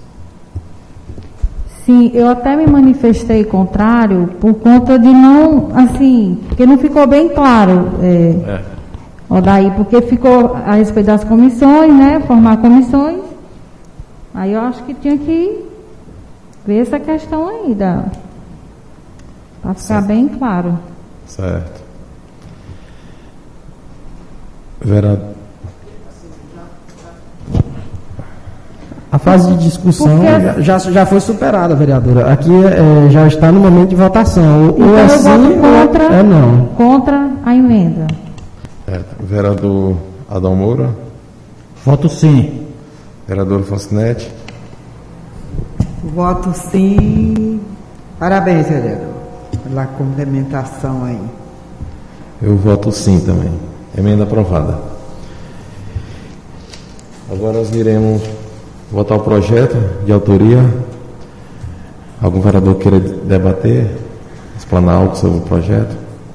Sim, eu até me manifestei contrário por conta de não, assim, porque não ficou bem claro, é, é. Ó, daí, porque ficou a respeito das comissões, né, formar comissões, aí eu acho que tinha que ver essa questão aí, da, para ficar certo. Bem claro. Certo. Vereador. A fase de discussão Porque... já, já foi superada, vereadora. Aqui é, já está no momento de votação. Então ou é eu sim, voto contra, é não. Contra a emenda. É, vereador Adão Moura. Voto sim. Vereador Foncinete. Voto sim. Parabéns, vereador, pela complementação aí. Eu voto sim também. Emenda aprovada. Agora nós iremos votar o projeto de autoria. Algum vereador queira debater, explanar algo sobre o projeto?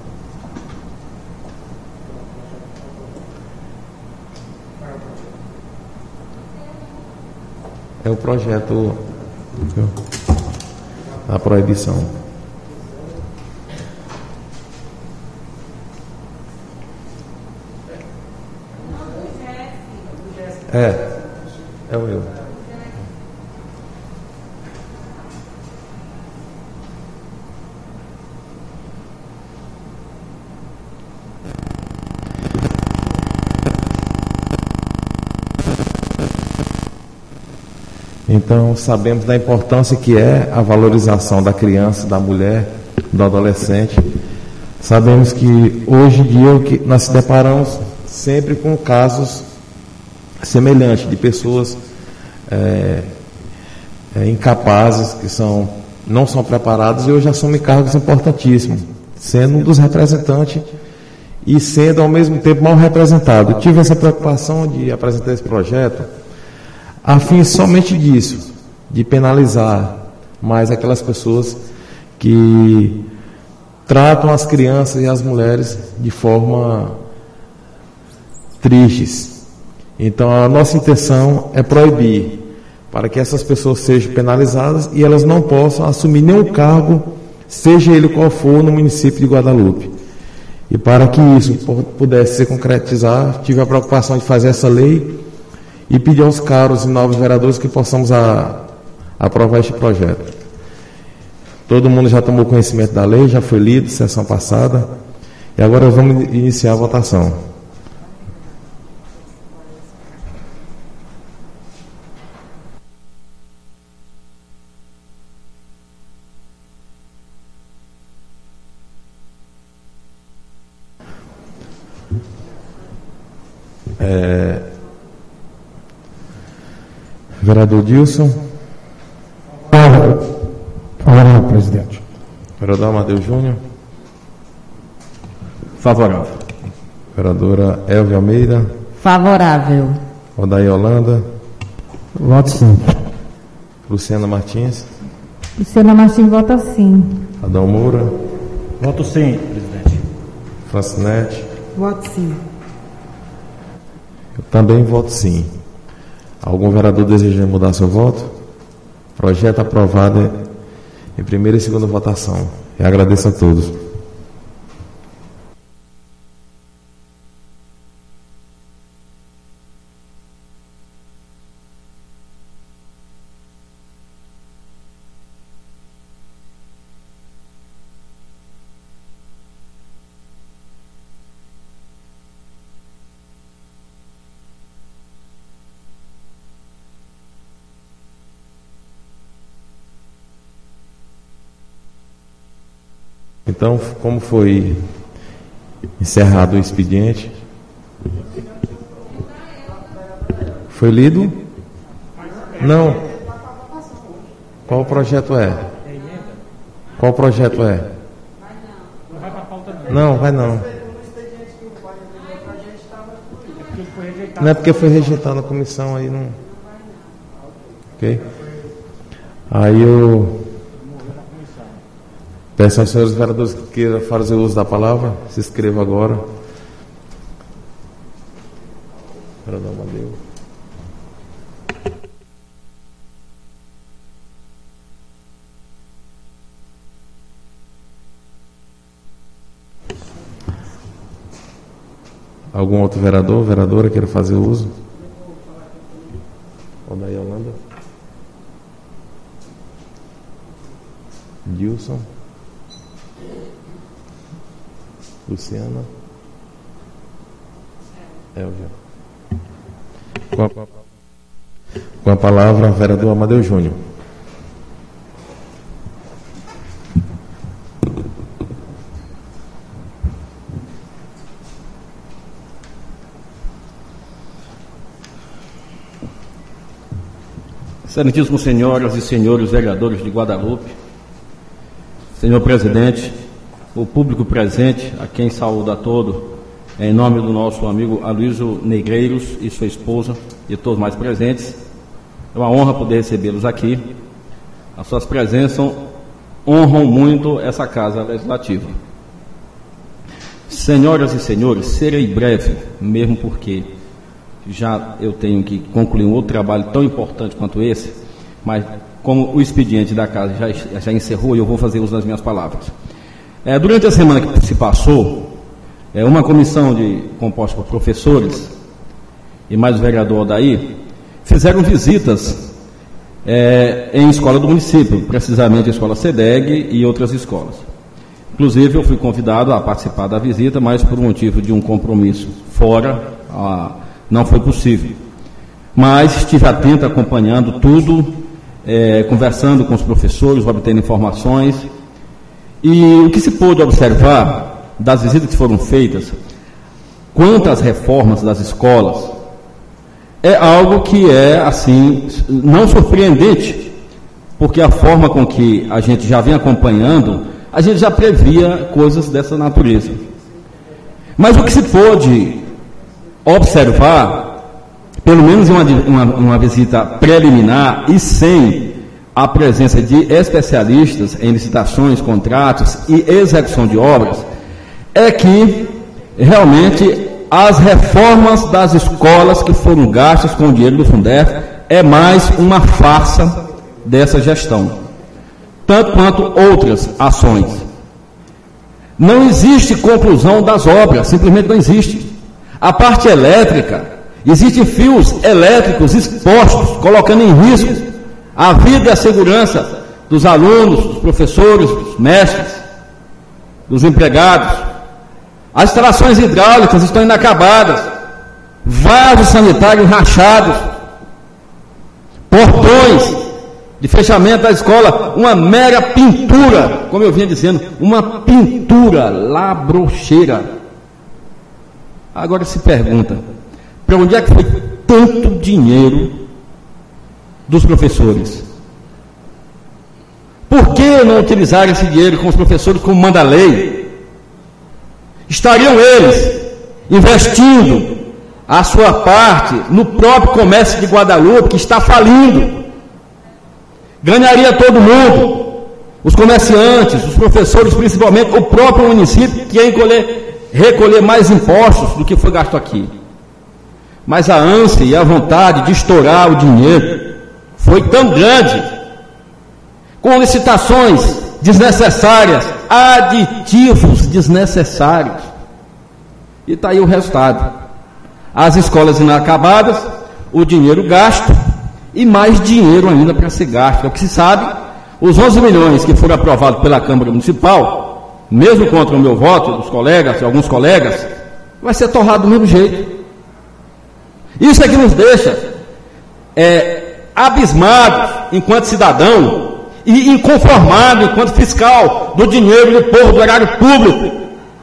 É o projeto da proibição. É, é o eu. Então, sabemos da importância que é a valorização da criança, da mulher, do adolescente. Sabemos que hoje em dia que nós se deparamos sempre com casos semelhantes de pessoas é, é, incapazes, que são, não são preparadas e hoje assumem cargos importantíssimos, sendo um dos representantes e sendo ao mesmo tempo mal representado. Eu tive essa preocupação de apresentar esse projeto a fim somente disso, de penalizar mais aquelas pessoas que tratam as crianças e as mulheres de forma tristes. Então a nossa intenção é proibir, para que essas pessoas sejam penalizadas e elas não possam assumir nenhum cargo, seja ele qual for, no município de Guadalupe. E para que isso pudesse se concretizar, tive a preocupação de fazer essa lei e pedir aos caros e novos vereadores que possamos a, a aprovar este projeto. Todo mundo já tomou conhecimento da lei, já foi lido, sessão passada, e agora vamos iniciar a votação. É... Vereador Dilson. Favorável, presidente. Vereador Amadeu Júnior. Favorável. Vereadora Elvia Almeida. Favorável. Odair Holanda. Voto sim. Luciana Martins. Luciana Martins vota sim. Adão Moura. Voto sim, presidente. Francinete. Voto sim. Eu também voto sim. Algum vereador deseja mudar seu voto? Projeto aprovado em primeira e segunda votação. Eu agradeço a todos. Então, como foi encerrado o expediente? Foi lido? Não. Qual o projeto é? Qual o projeto é? Não, vai não. Não é porque foi rejeitado na comissão, aí não. Ok? Aí eu peço aos senhores vereadores que queiram fazer uso da palavra, se inscreva agora. Vereador Amadeu. Algum outro vereador, vereadora queira fazer uso? Odair Holanda. Dilson. Luciana. Elvia. Com a, com a palavra, vereador Amadeu Júnior. Excelentíssimos senhoras e senhores vereadores de Guadalupe, senhor presidente, o público presente, a quem saúdo a todo, em nome do nosso amigo Aloysio Negreiros e sua esposa, e todos mais presentes, é uma honra poder recebê-los aqui. As suas presenças honram muito essa Casa Legislativa. Senhoras e senhores, serei breve, mesmo porque já eu tenho que concluir um outro trabalho tão importante quanto esse, mas como o expediente da Casa já, já encerrou, eu vou fazer uso das minhas palavras. É, durante a semana que se passou, é, uma comissão de, composta por professores e mais o vereador Odair fizeram visitas é, em escola do município, precisamente a escola SEDEG e outras escolas. Inclusive, eu fui convidado a participar da visita, mas por motivo de um compromisso fora, ah, não foi possível. Mas estive atento, acompanhando tudo, é, conversando com os professores, obtendo informações. E o que se pôde observar das visitas que foram feitas, quanto às reformas das escolas, é algo que é, assim, não surpreendente, porque a forma com que a gente já vem acompanhando, a gente já previa coisas dessa natureza. Mas o que se pôde observar, pelo menos em uma, uma, uma visita preliminar e sem a presença de especialistas em licitações, contratos e execução de obras, é que realmente as reformas das escolas que foram gastas com o dinheiro do Fundef é mais uma farsa dessa gestão, tanto quanto outras ações. Não existe conclusão das obras, simplesmente não existe. A parte elétrica, existem fios elétricos expostos, colocando em risco a vida e a segurança dos alunos, dos professores, dos mestres, dos empregados. As instalações hidráulicas estão inacabadas, vasos sanitários rachados, portões de fechamento da escola, uma mera pintura, como eu vinha dizendo, uma pintura labrocheira. Agora se pergunta, para onde é que foi tanto dinheiro dos professores? Por que não utilizar esse dinheiro com os professores como manda a lei? Estariam eles investindo a sua parte no próprio comércio de Guadalupe, que está falindo. Ganharia todo mundo, os comerciantes, os professores, principalmente o próprio município, que ia recolher, recolher mais impostos do que foi gasto aqui. Mas a ânsia e a vontade de estourar o dinheiro foi tão grande, com licitações desnecessárias, aditivos desnecessários. E está aí o resultado. As escolas inacabadas, o dinheiro gasto, e mais dinheiro ainda para ser gasto. É o que se sabe, os onze milhões que foram aprovados pela Câmara Municipal, mesmo contra o meu voto, dos colegas e alguns colegas, vai ser torrado do mesmo jeito. Isso é que nos deixa é, abismados enquanto cidadão e inconformado enquanto fiscal do dinheiro do povo, do erário público.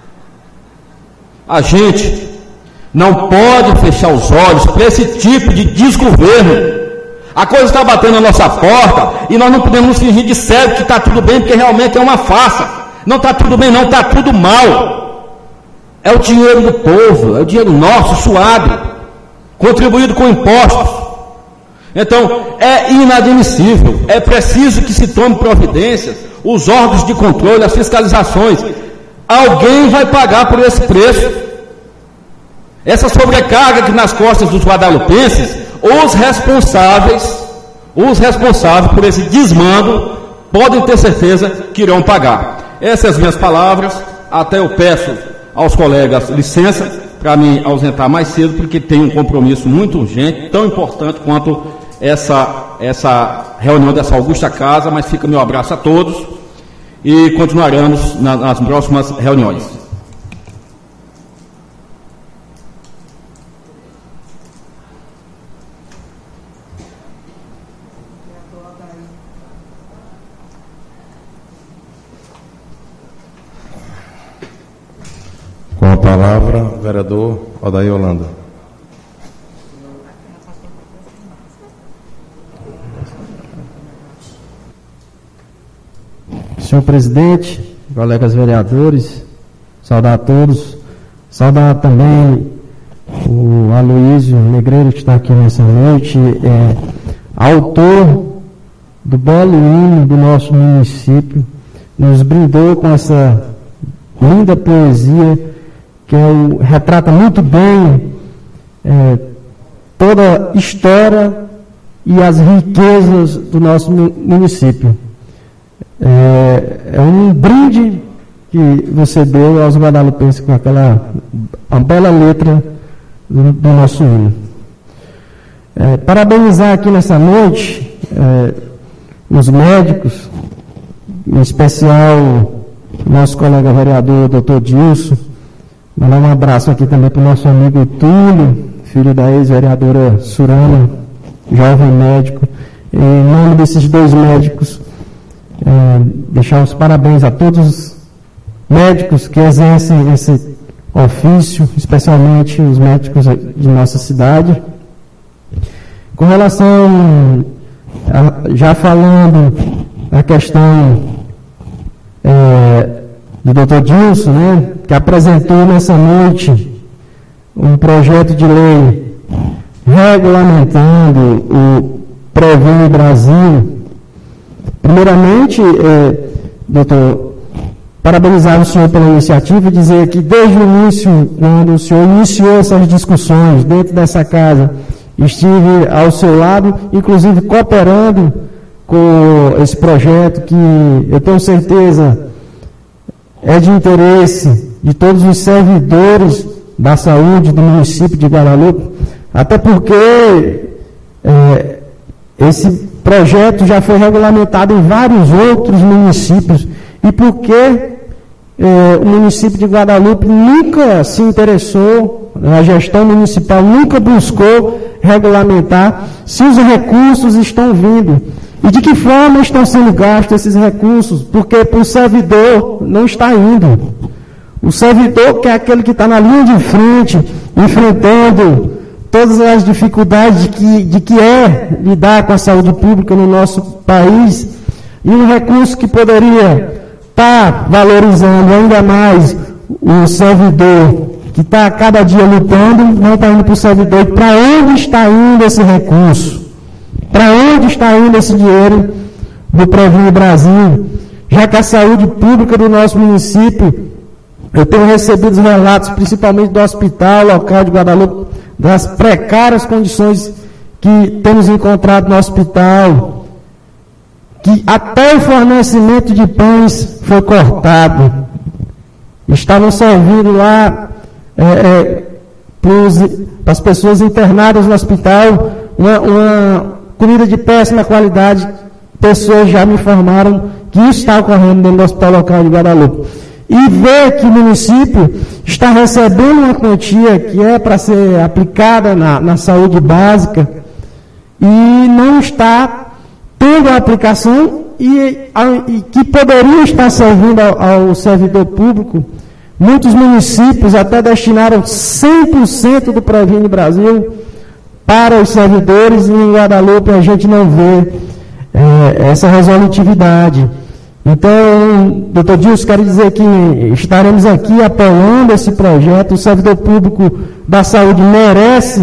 A gente não pode fechar os olhos para esse tipo de desgoverno. A coisa está batendo na nossa porta e nós não podemos nos fingir de sério que está tudo bem, porque realmente é uma farsa. Não está tudo bem, não, está tudo mal. É o dinheiro do povo, é o dinheiro nosso, suado, contribuído com impostos. Então, é inadmissível, é preciso que se tome providências, os órgãos de controle, as fiscalizações. Alguém vai pagar por esse preço. Essa sobrecarga que nas costas dos guadalupenses, os responsáveis, os responsáveis por esse desmando, podem ter certeza que irão pagar. Essas são as minhas palavras. Até eu peço aos colegas licença para me ausentar mais cedo, porque tenho um compromisso muito urgente, tão importante quanto essa, essa reunião dessa augusta casa, mas fica meu abraço a todos e continuaremos nas, nas próximas reuniões. Com a palavra, o vereador Odair Holanda. Senhor presidente, colegas vereadores, saudar a todos, saudar também o Aloísio Negreiro, que está aqui nessa noite, é autor do belo hino do nosso município, nos brindou com essa linda poesia que é o, retrata muito bem é, toda a história e as riquezas do nosso município. É, é um brinde que você deu aos guadalupenses com aquela uma bela letra do, do nosso hino. É, parabenizar aqui nessa noite é, os médicos, em especial nosso colega vereador, doutor Dilson. Mandar um abraço aqui também para o nosso amigo Túlio, filho da ex-vereadora Surana, jovem médico. Em nome desses dois médicos, é, deixar os parabéns a todos os médicos que exercem esse ofício, especialmente os médicos de nossa cidade. Com relação, a, já falando a questão é, do doutor Dilson, né, que apresentou nessa noite um projeto de lei regulamentando o Previne Brasil. Primeiramente, é, doutor, parabenizar o senhor pela iniciativa e dizer que desde o início, quando o senhor iniciou essas discussões dentro dessa casa, estive ao seu lado, inclusive cooperando com esse projeto que eu tenho certeza é de interesse de todos os servidores da saúde do município de Guadalupe, até porque é, esse projeto já foi regulamentado em vários outros municípios, e porque é, o município de Guadalupe nunca se interessou, a gestão municipal nunca buscou regulamentar se os recursos estão vindo. E de que forma estão sendo gastos esses recursos? Porque para o servidor não está indo. O servidor, que é aquele que está na linha de frente, enfrentando todas as dificuldades de que, de que é lidar com a saúde pública no nosso país, e um recurso que poderia estar valorizando ainda mais o servidor, que está a cada dia lutando, não está indo para o servidor. Para onde está indo esse recurso? Para onde está indo esse dinheiro do Previne Brasil? Já que a saúde pública do nosso município, eu tenho recebido relatos, principalmente do hospital local de Guadalupe, das precárias condições que temos encontrado no hospital, que até o fornecimento de pães foi cortado. Estavam servindo lá é, é, para as pessoas internadas no hospital uma, uma comida de péssima qualidade. Pessoas já me informaram que isso está ocorrendo dentro do hospital local de Guadalupe. E ver que o município está recebendo uma quantia que é para ser aplicada na, na saúde básica e não está tendo a aplicação e, a, e que poderia estar servindo ao, ao servidor público. Muitos municípios até destinaram cem por cento do Previne Brasil para os servidores, e em Guadalupe a gente não vê é, essa resolutividade. Então, doutor Dilson, quero dizer que estaremos aqui apoiando esse projeto. O servidor público da saúde merece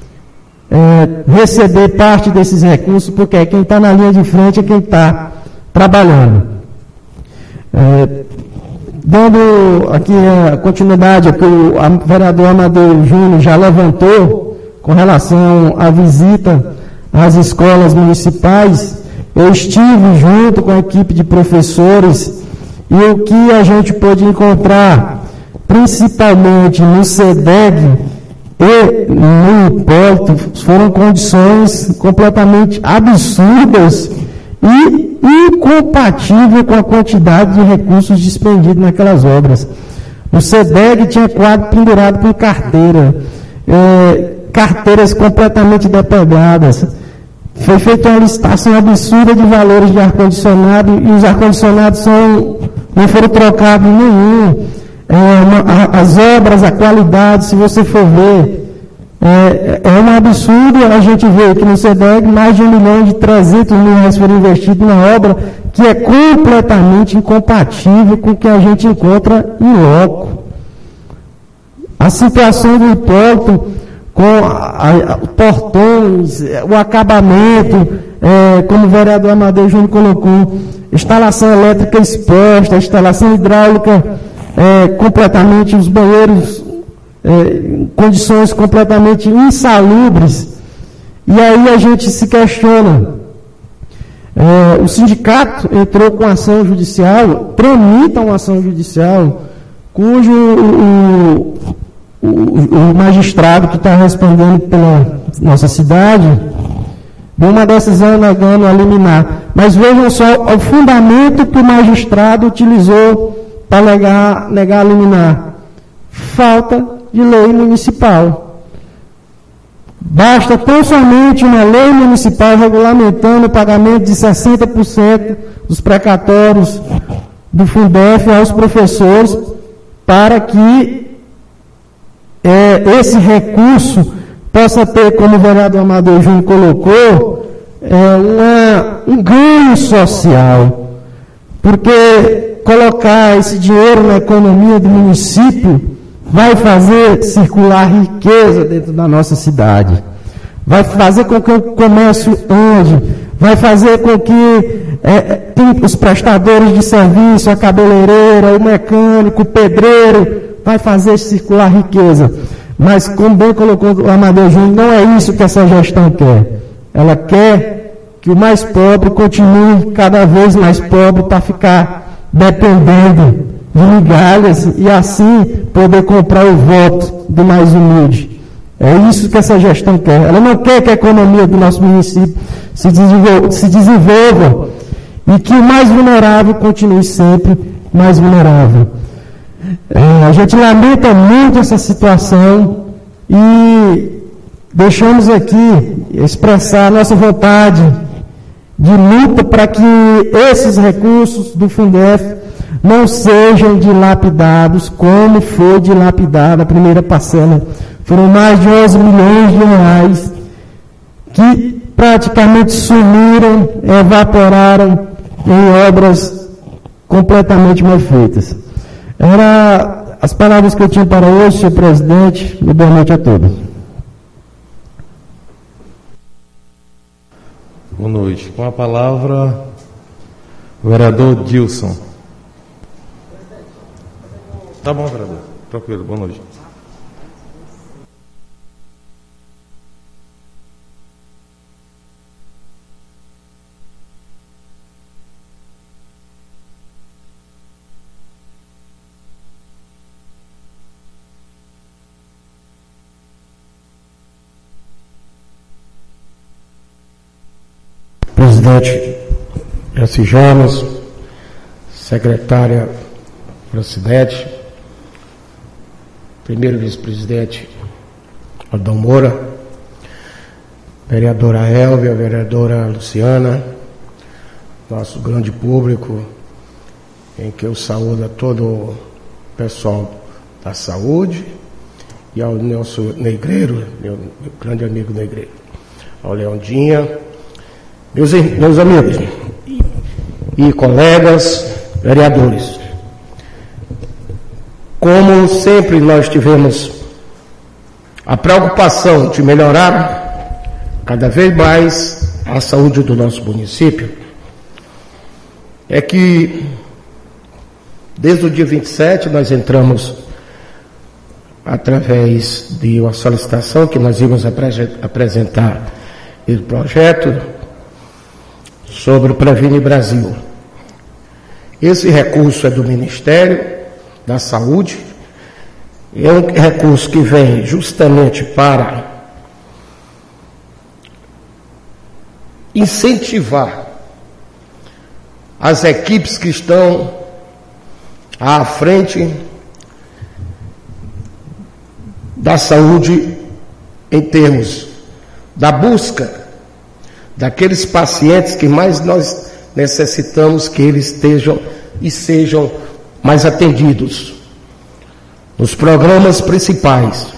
é, receber parte desses recursos, porque quem está na linha de frente é quem está trabalhando. É, dando aqui a continuidade que o vereador Amadeu Júnior já levantou com relação à visita às escolas municipais, eu estive junto com a equipe de professores e o que a gente pôde encontrar, principalmente no SEDEG e no Hipólito, foram condições completamente absurdas e incompatíveis com a quantidade de recursos despendidos naquelas obras. O SEDEG tinha quadro pendurado com carteira, é, carteiras completamente depedradas. Foi feita uma licitação absurda de valores de ar-condicionado e os ar-condicionados são, não foram trocados nenhum. É uma, a, as obras, a qualidade, se você for ver, é, é um absurdo. A gente vê que no SEDEG mais de um milhão de trezentos mil reais foram investidos numa obra que é completamente incompatível com o que a gente encontra em loco. A situação do Hipólito com a, a, portões, o acabamento, é, como o vereador Amadeu Júnior colocou, instalação elétrica exposta, instalação hidráulica é, completamente, os banheiros é, condições completamente insalubres. E aí a gente se questiona. É, o sindicato entrou com ação judicial, tramita uma ação judicial, cujo o, o, o magistrado que está respondendo pela nossa cidade, deu uma decisão negando a liminar. Mas vejam só o fundamento que o magistrado utilizou para negar, negar a liminar. Falta de lei municipal. Basta tão somente uma lei municipal regulamentando o pagamento de sessenta por cento dos precatórios do Fundef aos professores para que é, esse recurso possa ter, como o vereador Amadeu Júnior colocou, é, uma, um ganho social. Porque colocar esse dinheiro na economia do município vai fazer circular riqueza dentro da nossa cidade, vai fazer com que o comércio ande, vai fazer com que é, tem os prestadores de serviço, a cabeleireira, o mecânico, o pedreiro, vai fazer circular riqueza. Mas, como bem colocou o Amadeu Júnior, não é isso que essa gestão quer. Ela quer que o mais pobre continue cada vez mais pobre para ficar dependendo de migalhas e assim poder comprar o voto do mais humilde. É isso que essa gestão quer. Ela não quer que a economia do nosso município se desenvolva, se desenvolva e que o mais vulnerável continue sempre mais vulnerável. É, a gente lamenta muito essa situação e deixamos aqui expressar a nossa vontade de luta para que esses recursos do Fundef não sejam dilapidados como foi dilapidada a primeira parcela. Foram mais de onze milhões de reais que praticamente sumiram, evaporaram em obras completamente mal feitas. Eram as palavras que eu tinha para hoje, senhor presidente, e boa noite a todos. Boa noite. Com a palavra, o vereador Dilson. Tá bom, vereador. Tranquilo. Boa noite. Presidente S. Jonas, secretária Francidete, primeiro vice-presidente Adão Moura, vereadora Elvia, vereadora Luciana, nosso grande público, em que eu saúdo a todo o pessoal da saúde e ao nosso negreiro, meu, meu grande amigo negreiro, ao Leondinha, meus, meus amigos e colegas vereadores. Como sempre nós tivemos a preocupação de melhorar cada vez mais a saúde do nosso município, é que desde o dia vinte e sete nós entramos através de uma solicitação que nós íamos apresentar esse projeto sobre o Previne Brasil. Esse recurso é do Ministério da Saúde, é um recurso que vem justamente para incentivar as equipes que estão à frente da saúde em termos da busca daqueles pacientes que mais nós necessitamos que eles estejam e sejam mais atendidos nos programas principais.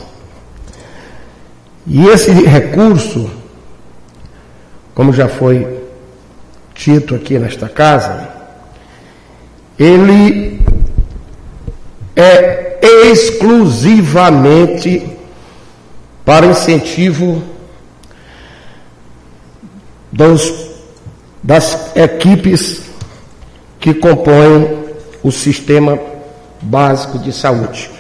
E esse recurso, como já foi dito aqui nesta casa, ele é exclusivamente para incentivo dos, das equipes que compõem o sistema básico de saúde.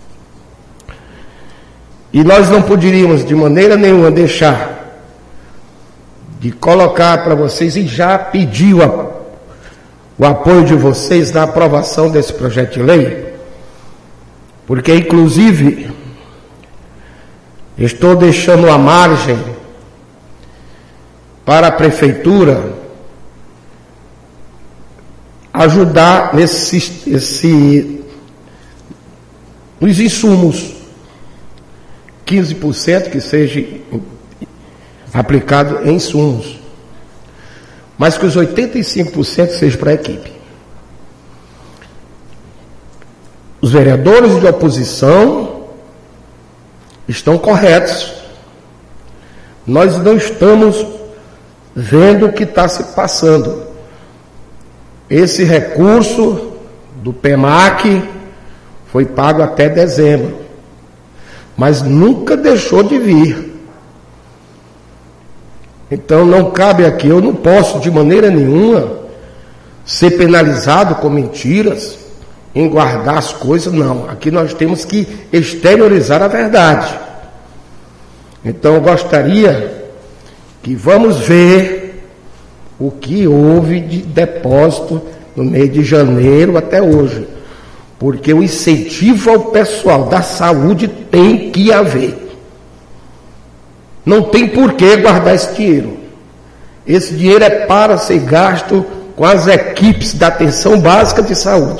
E nós não poderíamos de maneira nenhuma deixar de colocar para vocês, e já pediu a, o apoio de vocês na aprovação desse projeto de lei, porque inclusive estou deixando a margem para a prefeitura ajudar nesse, esse, nos insumos, quinze por cento que seja aplicado em insumos, mas que os oitenta e cinco por cento seja para a equipe. Os vereadores de oposição estão corretos. Nós não estamos vendo o que está se passando. Esse recurso do P E M A C foi pago até dezembro, mas nunca deixou de vir. Então não cabe aqui, eu não posso de maneira nenhuma ser penalizado com mentiras, em guardar as coisas, não. Aqui nós temos que exteriorizar a verdade. Então eu gostaria que vamos ver o que houve de depósito no mês de janeiro até hoje, porque o incentivo ao pessoal da saúde tem que haver. Não tem por que guardar esse dinheiro. Esse dinheiro é para ser gasto com as equipes da atenção básica de saúde.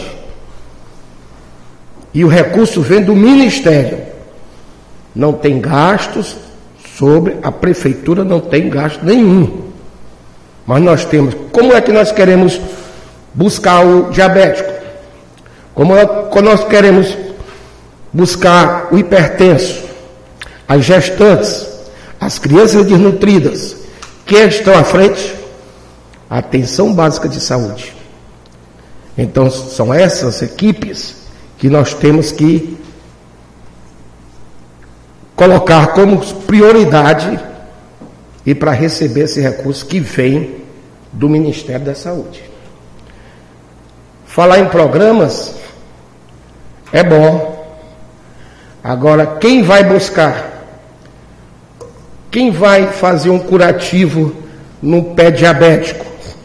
E o recurso vem do Ministério. Não tem gastos sobre a prefeitura, não tem gasto nenhum. Mas nós temos. Como é que nós queremos buscar o diabético? Como é que nós queremos buscar o hipertenso, as gestantes, as crianças desnutridas? Quem estão à frente? A atenção básica de saúde. Então são essas equipes que nós temos que colocar como prioridade e para receber esse recurso que vem do Ministério da Saúde. Falar em programas é bom. Agora, quem vai buscar? Quem vai fazer um curativo no pé diabético?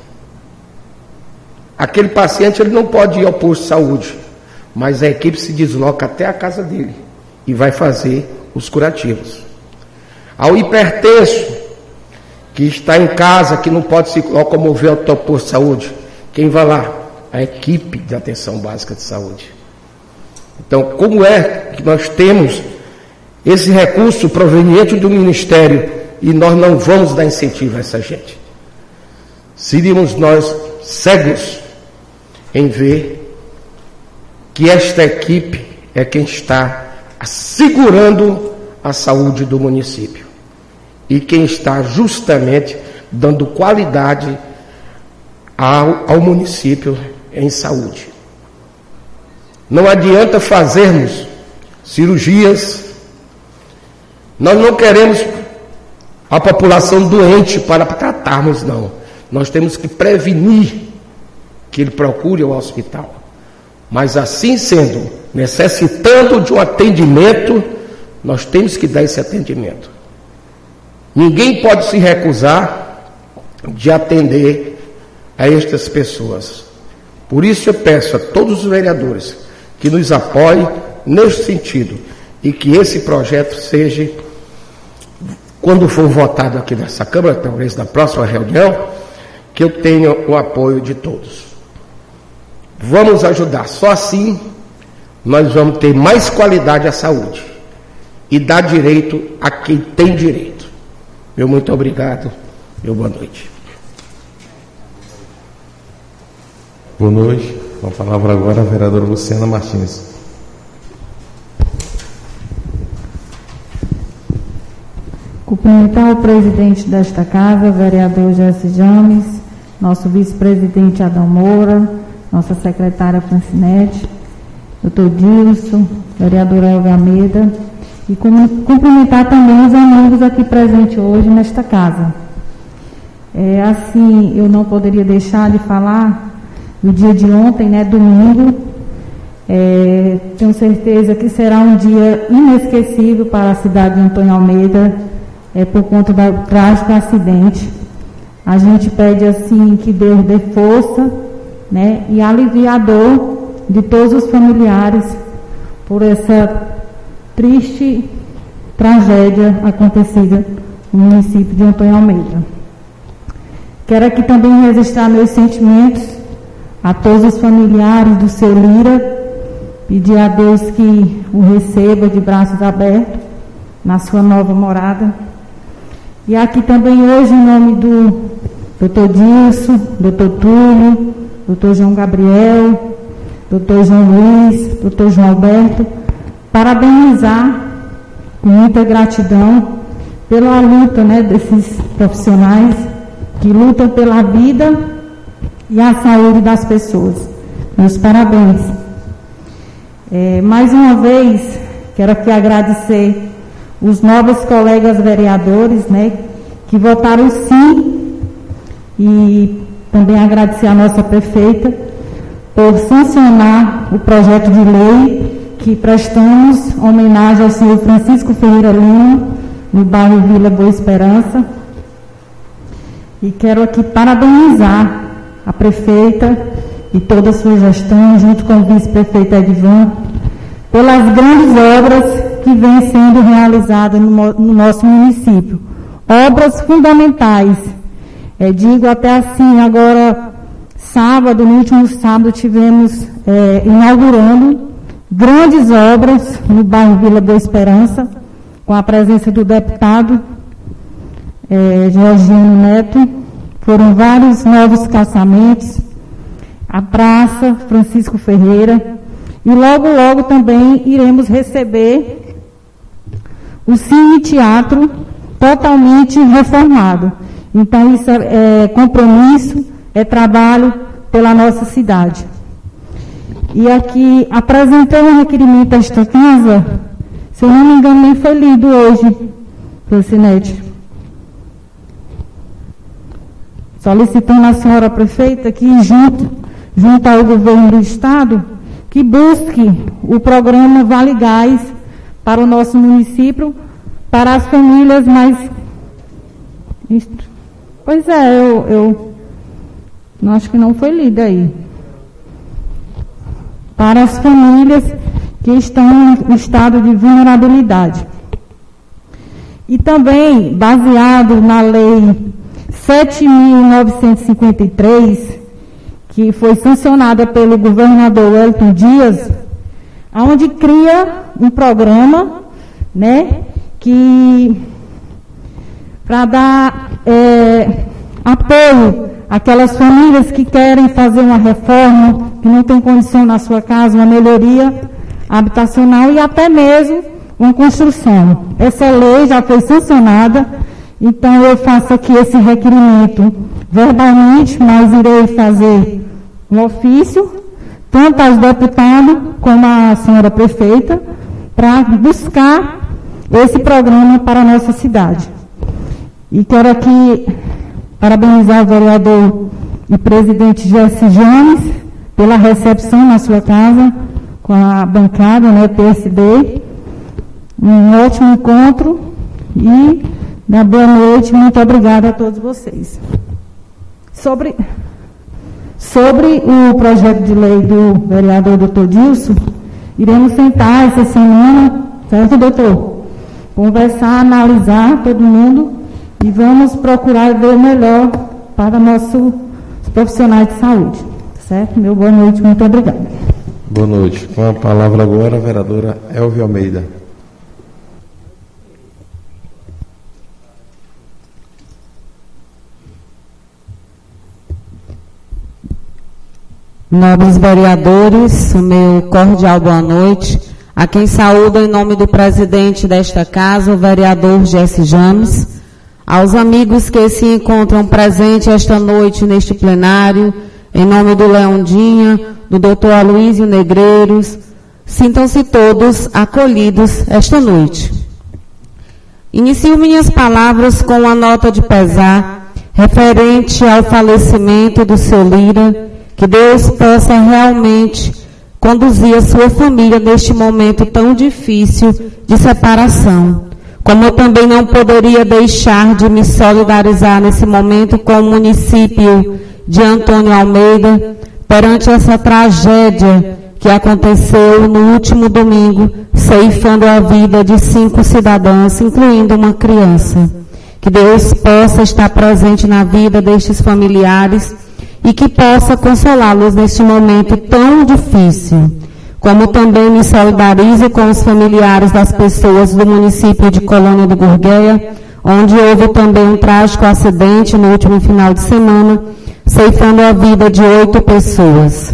Aquele paciente ele não pode ir ao posto de saúde, mas a equipe se desloca até a casa dele e vai fazer os curativos. Ao hipertenso, que está em casa, que não pode se locomover ao posto de saúde, quem vai lá? A equipe de atenção básica de saúde. Então, como é que nós temos esse recurso proveniente do Ministério e nós não vamos dar incentivo a essa gente? Seríamos nós cegos em ver que esta equipe é quem está assegurando a saúde do município e quem está justamente dando qualidade ao, ao município em saúde. Não adianta fazermos cirurgias, nós não queremos a população doente para tratarmos, não. Nós temos que prevenir que ele procure o hospital. Mas assim sendo, necessitando de um atendimento, nós temos que dar esse atendimento. Ninguém pode se recusar de atender a estas pessoas. Por isso eu peço a todos os vereadores que nos apoiem nesse sentido e que esse projeto seja, quando for votado aqui nessa Câmara, talvez na próxima reunião, que eu tenha o apoio de todos. Vamos ajudar, só assim nós vamos ter mais qualidade à saúde e dar direito a quem tem direito. Meu muito obrigado, meu boa noite. Boa noite. Com a palavra agora a vereadora Luciana Martins. Cumprimentar o presidente desta casa, vereador Jesse James, nosso vice-presidente Adão Moura, nossa secretária Francinete, doutor Dilson, vereadora Elvia Almeida, e cumprimentar também os amigos aqui presentes hoje nesta casa. É, assim, eu não poderia deixar de falar no dia de ontem, né, domingo. É, tenho certeza que será um dia inesquecível para a cidade de Antônio Almeida, é, por conta do trágico acidente. A gente pede assim que Deus dê força, né, e alivie a dor de todos os familiares por essa triste tragédia acontecida no município de Antônio Almeida. Quero aqui também registrar meus sentimentos a todos os familiares do seu Lira, pedir a Deus que o receba de braços abertos na sua nova morada. E aqui também hoje, em nome do doutor Dilson, doutor Túlio, doutor João Gabriel, doutor João Luiz, doutor João Alberto, parabenizar com muita gratidão pela luta, né, desses profissionais que lutam pela vida e a saúde das pessoas. Meus parabéns. É, mais uma vez, quero aqui agradecer os novos colegas vereadores, né, que votaram sim, e também agradecer a nossa prefeita por sancionar o projeto de lei que prestamos homenagem ao senhor Francisco Ferreira Lima, no bairro Vila Boa Esperança. E quero aqui parabenizar a prefeita e toda a sua gestão, junto com o vice-prefeito Edvan, pelas grandes obras que vêm sendo realizadas no, no nosso município. Obras fundamentais. É, digo até assim, agora, sábado, no último sábado, tivemos é, inaugurando grandes obras no bairro Vila Boa Esperança, com a presença do deputado é, Georgiano Neto. Foram vários novos calçamentos, a Praça Francisco Ferreira, e logo, logo também iremos receber o Cine Teatro totalmente reformado. Então, isso é, é compromisso, é trabalho pela nossa cidade. E aqui, apresentando o requerimento desta casa, se eu não me engano, nem foi lido hoje, Francinete. Solicitando à senhora prefeita que, junto, junto ao governo do Estado, que busque o programa Vale Gás para o nosso município, para as famílias mais... Pois é, eu, eu não, acho que não foi lido aí. Para as famílias que estão em estado de vulnerabilidade. E também, baseado na lei sete mil novecentos e cinquenta e três, que foi sancionada pelo governador Wellington Dias, onde cria um programa, né, que para dar é, apoio àquelas famílias que querem fazer uma reforma, que não tem condição na sua casa, uma melhoria habitacional e até mesmo uma construção. Essa lei já foi sancionada, então eu faço aqui esse requerimento verbalmente, mas irei fazer um ofício, tanto aos deputados como à senhora prefeita, para buscar esse programa para a nossa cidade. E quero aqui parabenizar o vereador e presidente Jesse James pela recepção na sua casa, com a bancada, né, P S D. Um ótimo encontro e uma boa noite. Muito obrigada a todos vocês. Sobre, sobre o projeto de lei do vereador doutor Dilson, iremos sentar essa semana, certo, doutor? Conversar, analisar todo mundo e vamos procurar ver o melhor para nossos profissionais de saúde. Certo? Meu boa noite, muito obrigada. Boa noite. Com a palavra agora a vereadora Elvia Almeida. Nobres vereadores, o meu cordial boa noite. A quem saúdo em nome do presidente desta casa, o vereador Jesse James. Aos amigos que se encontram presentes esta noite neste plenário, em nome do Leondinha, do doutor Aloysio Negreiros, Sintam-se todos acolhidos esta noite. Inicio minhas palavras com uma nota de pesar referente ao falecimento do seu Lira, que Deus possa realmente conduzir a sua família neste momento tão difícil de separação. Como eu também não poderia deixar de me solidarizar nesse momento com o município de Antônio Almeida, perante essa tragédia que aconteceu no último domingo, ceifando a vida de cinco cidadãos, incluindo uma criança. Que Deus possa estar presente na vida destes familiares e que possa consolá-los neste momento tão difícil. Como também me solidarizo com os familiares das pessoas do município de Colônia do Gurgueia, onde houve também um trágico acidente no último final de semana, ceifando a vida de oito pessoas.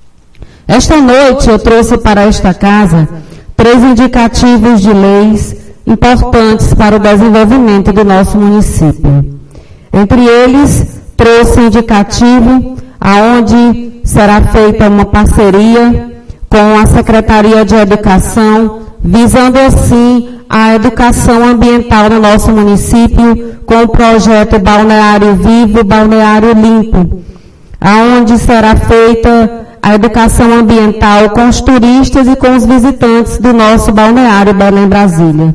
Esta noite eu trouxe para esta casa três indicativos de leis importantes para o desenvolvimento do nosso município. Entre eles, trouxe indicativo aonde será feita uma parceria com a Secretaria de Educação, visando assim a educação ambiental no nosso município, com o projeto Balneário Vivo, Balneário Limpo, aonde será feita a educação ambiental com os turistas e com os visitantes do nosso balneário Belém Brasília.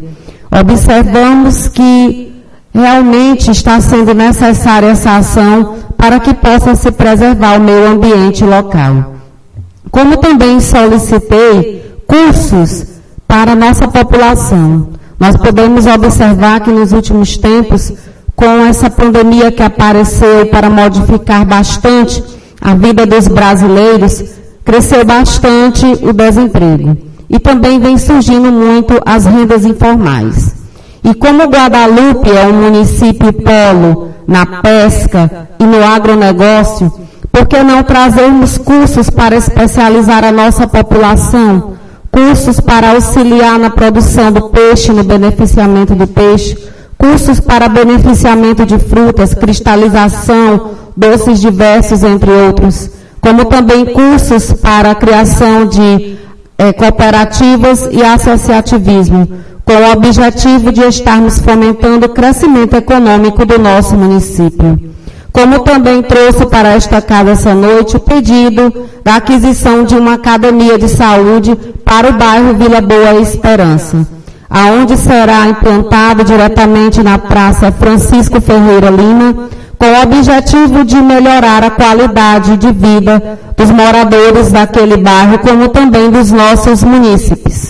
Observamos que realmente está sendo necessária essa ação para que possa se preservar o meio ambiente local. Como também solicitei cursos para a nossa população. Nós podemos observar que nos últimos tempos, com essa pandemia que apareceu para modificar bastante a vida dos brasileiros, cresceu bastante o desemprego. E também vem surgindo muito as rendas informais. E como Guadalupe é um município polo na pesca e no agronegócio, por que não trazermos cursos para especializar a nossa população? Cursos para auxiliar na produção do peixe, no beneficiamento do peixe, cursos para beneficiamento de frutas, cristalização, doces diversos, entre outros, como também cursos para a criação de eh, cooperativas e associativismo, com o objetivo de estarmos fomentando o crescimento econômico do nosso município. Como também trouxe para esta casa essa noite o pedido da aquisição de uma academia de saúde para o bairro Vila Boa Esperança, aonde será implantado diretamente na Praça Francisco Ferreira Lima, com o objetivo de melhorar a qualidade de vida dos moradores daquele bairro, como também dos nossos munícipes.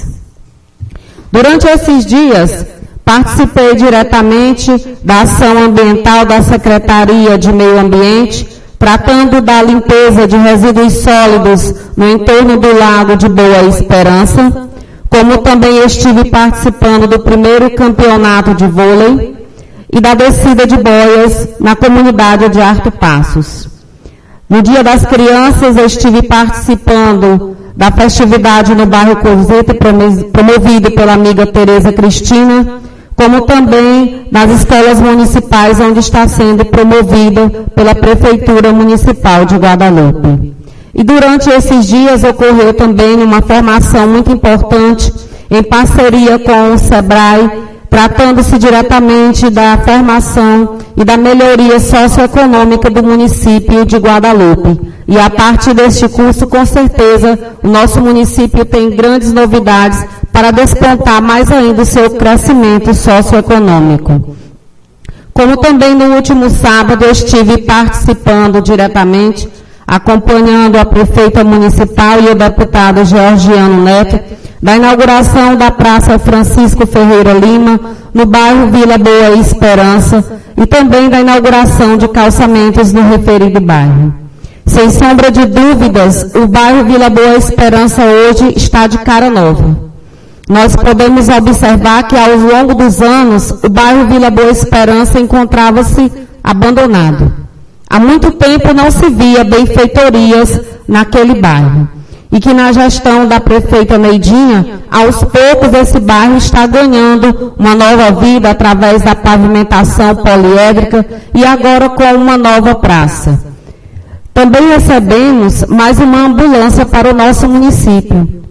Durante esses dias, participei diretamente da ação ambiental da Secretaria de Meio Ambiente, tratando da limpeza de resíduos sólidos no entorno do Lago de Boa Esperança, como também estive participando do primeiro campeonato de vôlei e da descida de boias na comunidade de Arto Passos. No Dia das Crianças, eu estive participando da festividade no bairro Cozeta, promovido pela amiga Tereza Cristina, como também nas escolas municipais, onde está sendo promovida pela Prefeitura Municipal de Guadalupe. E durante esses dias ocorreu também uma formação muito importante, em parceria com o SEBRAE, tratando-se diretamente da formação e da melhoria socioeconômica do município de Guadalupe. E a partir deste curso, com certeza, o nosso município tem grandes novidades para despontar mais ainda o seu crescimento socioeconômico. Como também no último sábado eu estive participando diretamente, acompanhando a prefeita municipal e o deputado Georgiano Neto, da inauguração da Praça Francisco Ferreira Lima, no bairro Vila Boa Esperança, e também da inauguração de calçamentos no referido bairro. Sem sombra de dúvidas, o bairro Vila Boa Esperança hoje está de cara nova. Nós podemos observar que ao longo dos anos, o bairro Vila Boa Esperança encontrava-se abandonado. Há muito tempo não se via benfeitorias naquele bairro. E que na gestão da prefeita Neidinha, aos poucos esse bairro está ganhando uma nova vida através da pavimentação poliédrica e agora com uma nova praça. Também recebemos mais uma ambulância para o nosso município,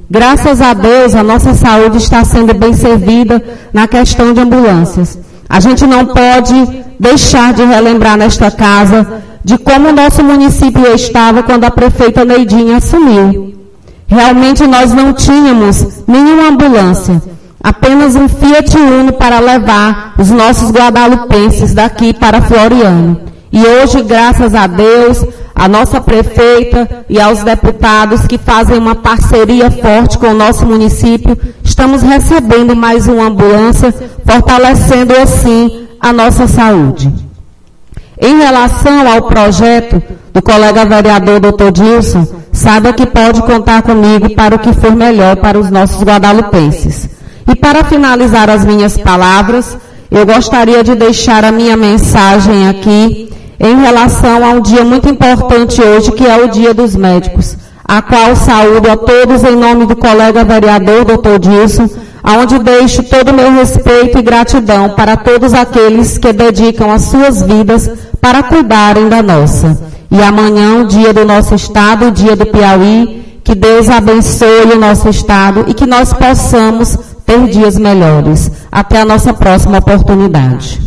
Graças a Deus, a nossa saúde está sendo bem servida na questão de ambulâncias. A gente não pode deixar de relembrar nesta casa de como o nosso município estava quando a prefeita Neidinha assumiu. Realmente nós não tínhamos nenhuma ambulância, apenas um Fiat Uno para levar os nossos guadalupenses daqui para Floriano. E hoje, graças a Deus, a nossa prefeita e aos deputados que fazem uma parceria forte com o nosso município, estamos recebendo mais uma ambulância, fortalecendo assim a nossa saúde. Em relação ao projeto do colega vereador doutor Dilson, saiba que pode contar comigo para o que for melhor para os nossos guadalupenses. E para finalizar as minhas palavras, eu gostaria de deixar a minha mensagem aqui em relação a um dia muito importante hoje, que é o Dia dos Médicos, a qual saúdo a todos em nome do colega vereador doutor Dilson, aonde deixo todo o meu respeito e gratidão para todos aqueles que dedicam as suas vidas para cuidarem da nossa. E amanhã, o dia do nosso estado, o dia do Piauí, que Deus abençoe o nosso estado e que nós possamos ter dias melhores. Até a nossa próxima oportunidade.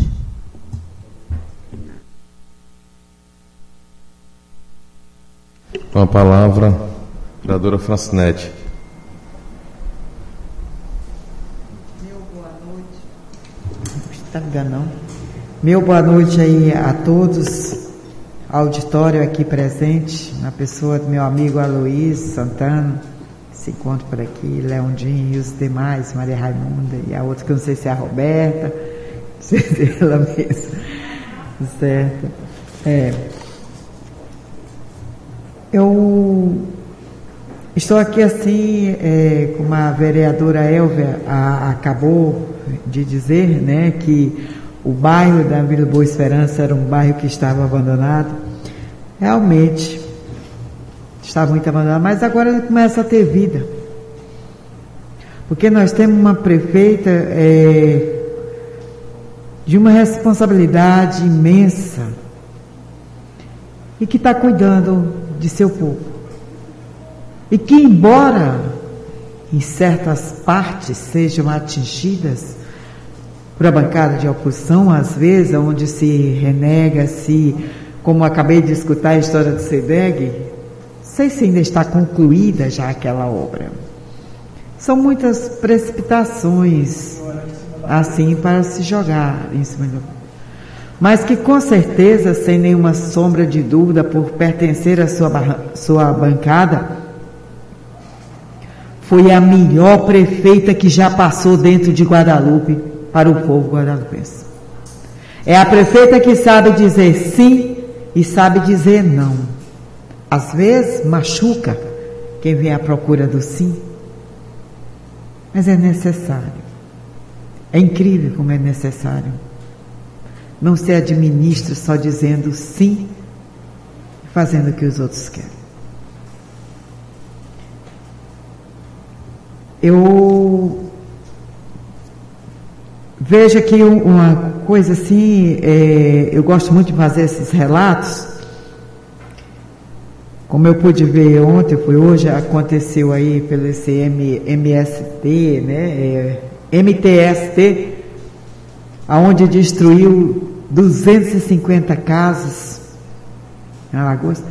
Com a palavra, a vereadora Francinete. Meu boa noite. Não está me dando, não. Meu boa noite aí a todos, auditório aqui presente, na pessoa do meu amigo Aloysio Santana, que se encontra por aqui, Leondinho e os demais, Maria Raimunda, e a outra que eu não sei se é a Roberta, não sei se é ela mesma, certo? É. Eu estou aqui assim, é, como a vereadora Elvia a, acabou de dizer, né, que o bairro da Vila Boa Esperança era um bairro que estava abandonado. Realmente, está muito abandonado, mas agora ele começa a ter vida. Porque nós temos uma prefeita é, de uma responsabilidade imensa e que está cuidando de seu povo. E que, embora em certas partes sejam atingidas por a bancada de oposição, às vezes, onde se renega, se, como acabei de escutar a história do SEDEG, não sei se ainda está concluída já aquela obra. São muitas precipitações, assim, para se jogar em cima do... Mas que, com certeza, sem nenhuma sombra de dúvida, por pertencer à sua, sua bancada, foi a melhor prefeita que já passou dentro de Guadalupe, para o povo guadalupense. É a prefeita que sabe dizer sim e sabe dizer não. Às vezes machuca quem vem à procura do sim, mas é necessário. É incrível como é necessário. Não se administra só dizendo sim e fazendo o que os outros querem. Eu vejo aqui uma coisa assim, é, eu gosto muito de fazer esses relatos. Como eu pude ver ontem, foi hoje, aconteceu aí pelo esse M, MST, né, é, M T S T, aonde destruiu duzentas e cinquenta casas em Alagoas.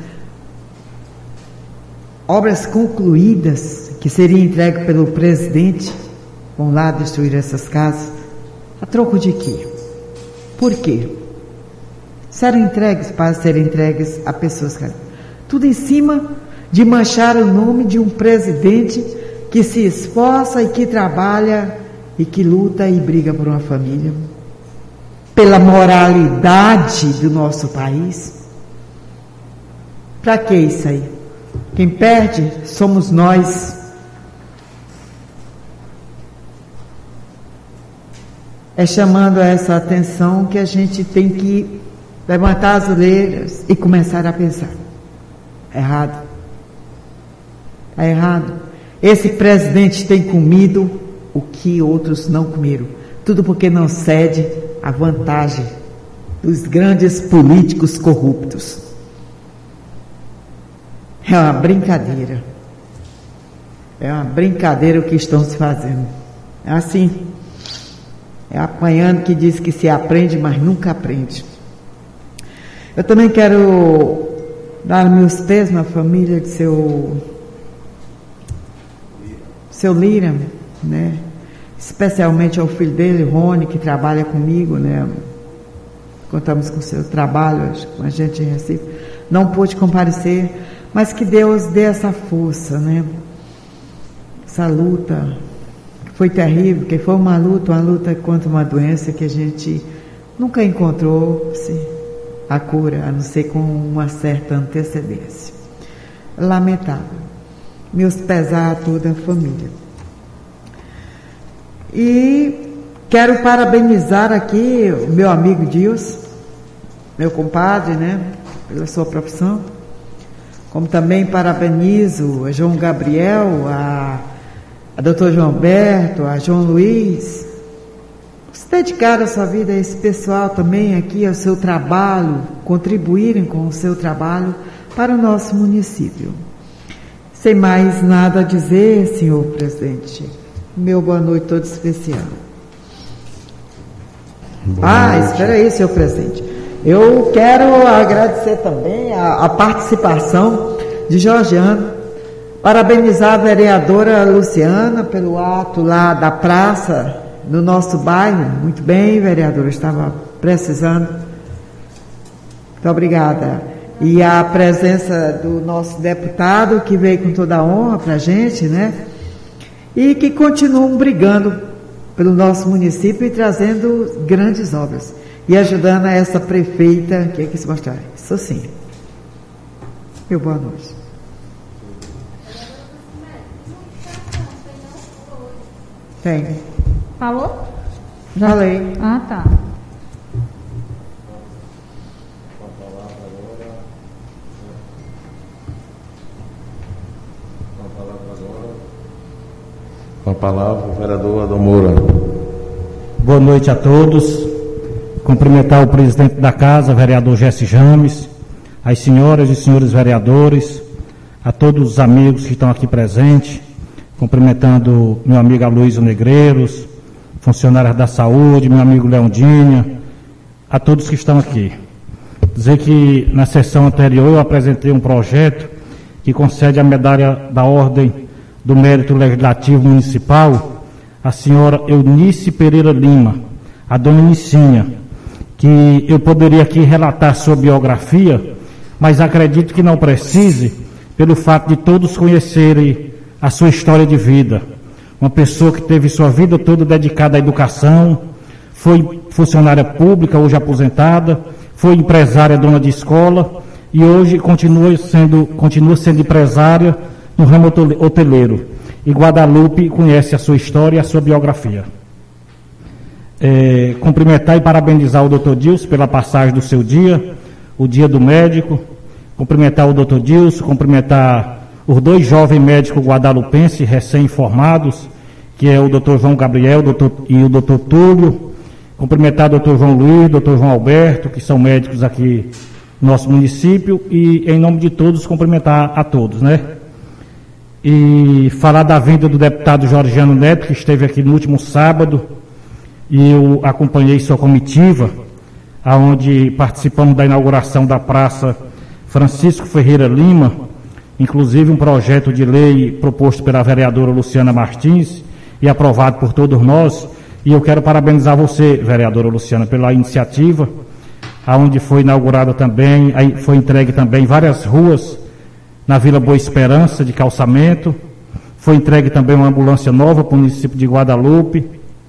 Obras concluídas que seriam entregues pelo presidente, vão lá destruir essas casas. A troco de quê? Por quê? Serão entregues para serem entregues a pessoas que... Tudo em cima de manchar o nome de um presidente que se esforça e que trabalha e que luta e briga por uma família, pela moralidade do nosso país. Para que isso aí? Quem perde somos nós. É chamando essa atenção que a gente tem que levantar as orelhas e começar a pensar. Errado. Está errado. Esse presidente tem comido o que outros não comeram. Tudo porque não cede à vantagem dos grandes políticos corruptos. É uma brincadeira. É uma brincadeira o que estão se fazendo. É assim, é apanhando que diz que se aprende, mas nunca aprende. Eu também quero dar meus pés na família de seu, seu Lira, né? Especialmente ao filho dele, Rony, que trabalha comigo, né? Contamos com o seu trabalho, com a gente em Recife. Não pôde comparecer, mas que Deus dê essa força, né? Essa luta, que foi terrível, que foi uma luta, uma luta contra uma doença que a gente nunca encontrou assim, a cura, a não ser com uma certa antecedência. Lamentável. Meus pesar a toda a família. E quero parabenizar aqui o meu amigo Dios, meu compadre, né, pela sua profissão, como também parabenizo a João Gabriel, a, a doutor João Alberto, a João Luiz, se dedicaram a sua vida a esse pessoal também aqui, ao seu trabalho, contribuírem com o seu trabalho para o nosso município. Sem mais nada a dizer, senhor presidente, meu boa noite todo especial. Boa ah, noite. Espera aí, senhor presidente. Eu quero agradecer também a, a participação de Georgiano, parabenizar a vereadora Luciana pelo ato lá da praça no nosso bairro. Muito bem, vereadora, estava precisando. Muito obrigada. E a presença do nosso deputado, que veio com toda a honra para a gente, né? E que continuam brigando pelo nosso município e trazendo grandes obras. E ajudando a essa prefeita que aqui se mostrar. Isso sim. Meu boa noite. Tem. Falou? Já falei. Ah, tá. Com a palavra, o vereador Adão Moura. Boa noite a todos. Cumprimentar o presidente da casa, vereador Jesse James, as senhoras e senhores vereadores, a todos os amigos que estão aqui presentes, cumprimentando meu amigo Aloysio Negreiros, funcionários da saúde, meu amigo Leondinha, a todos que estão aqui. Dizer que na sessão anterior eu apresentei um projeto que concede a medalha da Ordem do Mérito Legislativo Municipal à senhora Eunice Pereira Lima, a dona Nicinha, que eu poderia aqui relatar sua biografia, mas acredito que não precise, pelo fato de todos conhecerem a sua história de vida. Uma pessoa que teve sua vida toda dedicada à educação, foi funcionária pública, hoje aposentada, foi empresária, dona de escola, e hoje continua sendo, continua sendo empresária no ramo hoteleiro. E Guadalupe conhece a sua história e a sua biografia. É, cumprimentar e parabenizar o doutor Dilson pela passagem do seu dia, o dia do médico. Cumprimentar o doutor Dilson, cumprimentar os dois jovens médicos guadalupenses recém-formados, que é o doutor João Gabriel doutor, e o doutor Túlio. Cumprimentar o doutor João Luiz, doutor João Alberto, que são médicos aqui no nosso município, e em nome de todos, cumprimentar a todos, né? E falar da vinda do deputado Georgiano Neto, que esteve aqui no último sábado, e eu acompanhei sua comitiva, aonde participamos da inauguração da Praça Francisco Ferreira Lima, inclusive um projeto de lei proposto pela vereadora Luciana Martins e aprovado por todos nós. E eu quero parabenizar você, vereadora Luciana, pela iniciativa, aonde foi inaugurada também, aí foi entregue também várias ruas na Vila Boa Esperança de calçamento, foi entregue também uma ambulância nova para o município de Guadalupe,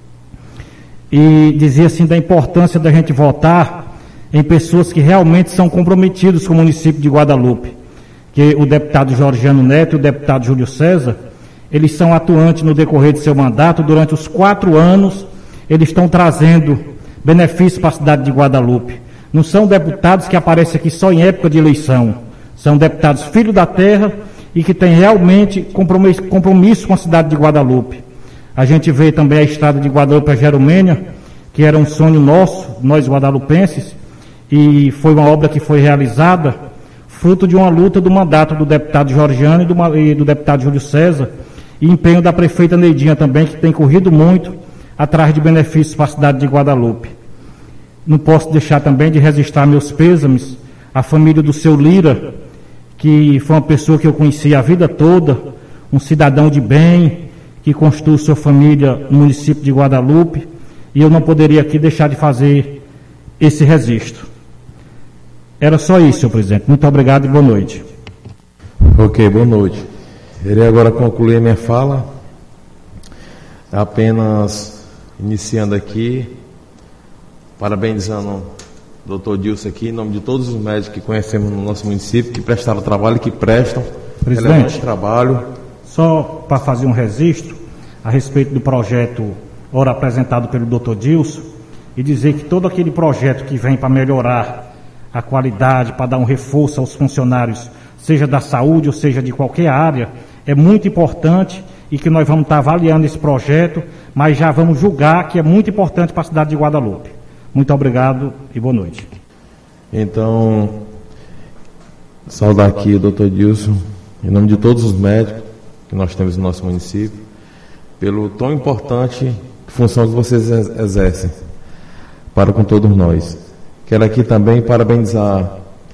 e dizia assim da importância da gente votar em pessoas que realmente são comprometidas com o município de Guadalupe, que o deputado Georgiano Neto e o deputado Júlio César, eles são atuantes no decorrer de seu mandato. Durante os quatro anos, eles estão trazendo benefícios para a cidade de Guadalupe. Não são deputados que aparecem aqui só em época de eleição, são deputados filhos da terra e que têm realmente compromisso, compromisso com a cidade de Guadalupe. A gente vê também a estrada de Guadalupe a Jeromênia, que era um sonho nosso, nós guadalupenses, e foi uma obra que foi realizada fruto de uma luta do mandato do deputado Georgiano e do, e do deputado Júlio César, e empenho da prefeita Neidinha também, que tem corrido muito atrás de benefícios para a cidade de Guadalupe. Não posso deixar também de registrar meus pêsames à família do seu Lira, que foi uma pessoa que eu conheci a vida toda, um cidadão de bem, que construiu sua família no município de Guadalupe, e eu não poderia aqui deixar de fazer esse registro. Era só isso, senhor presidente. Muito obrigado e boa noite. Ok, boa noite. Irei agora concluir minha fala, apenas iniciando aqui, parabenizando o doutor Dilson aqui, em nome de todos os médicos que conhecemos no nosso município, que prestaram trabalho e que prestam Presidente, trabalho. Só para fazer um registro a respeito do projeto ora apresentado pelo doutor Dilson, e dizer que todo aquele projeto que vem para melhorar a qualidade, para dar um reforço aos funcionários, seja da saúde ou seja de qualquer área, é muito importante e que nós vamos estar avaliando esse projeto, mas já vamos julgar que é muito importante para a cidade de Guadalupe. Muito obrigado e boa noite. Então, saudar aqui o doutor Dilson, em nome de todos os médicos que nós temos no nosso município, pelo tão importante função que vocês exercem para com todos nós. Quero aqui também parabenizar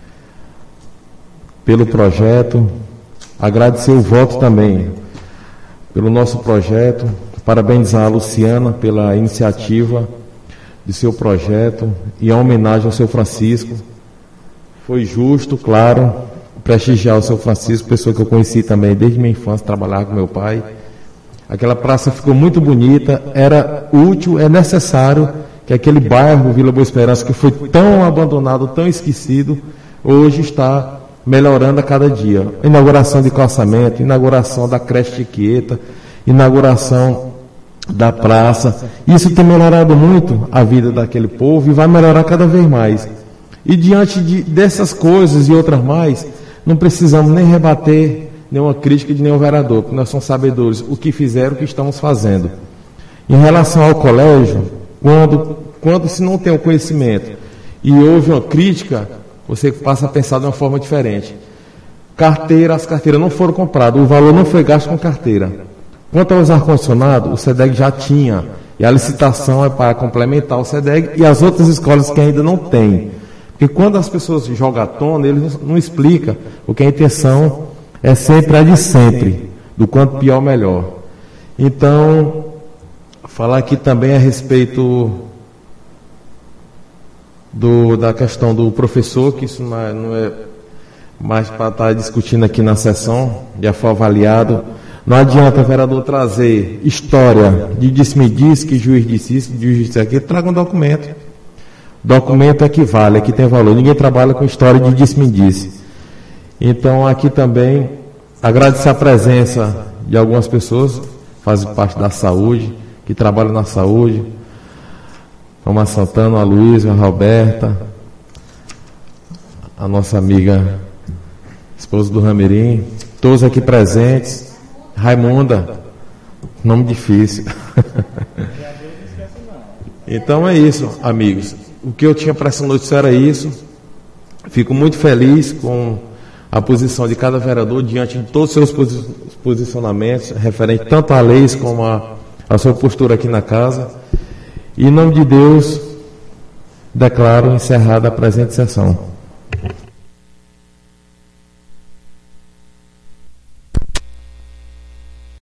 pelo projeto, agradecer o voto também pelo nosso projeto, parabenizar a Luciana pela iniciativa de seu projeto e a homenagem ao seu Francisco. Foi justo, claro, prestigiar o seu Francisco, pessoa que eu conheci também desde minha infância, trabalhava com meu pai. Aquela praça ficou muito bonita, era útil, é necessário que aquele bairro, Vila Boa Esperança, que foi tão abandonado, tão esquecido, hoje está melhorando a cada dia. Inauguração de calçamento, inauguração da creche Chiqueta, inauguração da praça. Isso tem melhorado muito a vida daquele povo e vai melhorar cada vez mais. E diante de, dessas coisas e outras mais, não precisamos nem rebater nenhuma crítica de nenhum vereador, porque nós somos sabedores o que fizeram, o que estamos fazendo. Em relação ao colégio, quando, quando se não tem o conhecimento e houve uma crítica, você passa a pensar de uma forma diferente. Carteira, as carteiras não foram compradas, o valor não foi gasto com carteira. Quanto aos ar-condicionados, o SEDEG já tinha, e a licitação é para complementar o SEDEG e as outras escolas que ainda não têm. Porque quando as pessoas jogam à tona, eles não explicam, porque a intenção é sempre a de sempre, do quanto pior, melhor. Então, falar aqui também a respeito do, da questão do professor, que isso não é, não é mais para estar discutindo aqui na sessão, já foi avaliado. Não adianta o vereador trazer história de disse-me-disse, que juiz disse isso, que juiz disse aquilo, traga um documento. Documento é que vale, é que tem valor. Ninguém trabalha com história de disse-me-disse. Então, aqui também, agradecer a presença de algumas pessoas, fazem parte da saúde, que trabalham na saúde, como a Santana, a Luísa, a Roberta, a nossa amiga, esposa do Ramirim, todos aqui presentes, Raimunda, nome difícil. Então é isso, amigos. O que eu tinha para essa noite era isso. Fico muito feliz com a posição de cada vereador diante de todos os seus posicionamentos, referente tanto a leis como a, a sua postura aqui na casa. E em nome de Deus, declaro encerrada a presente sessão.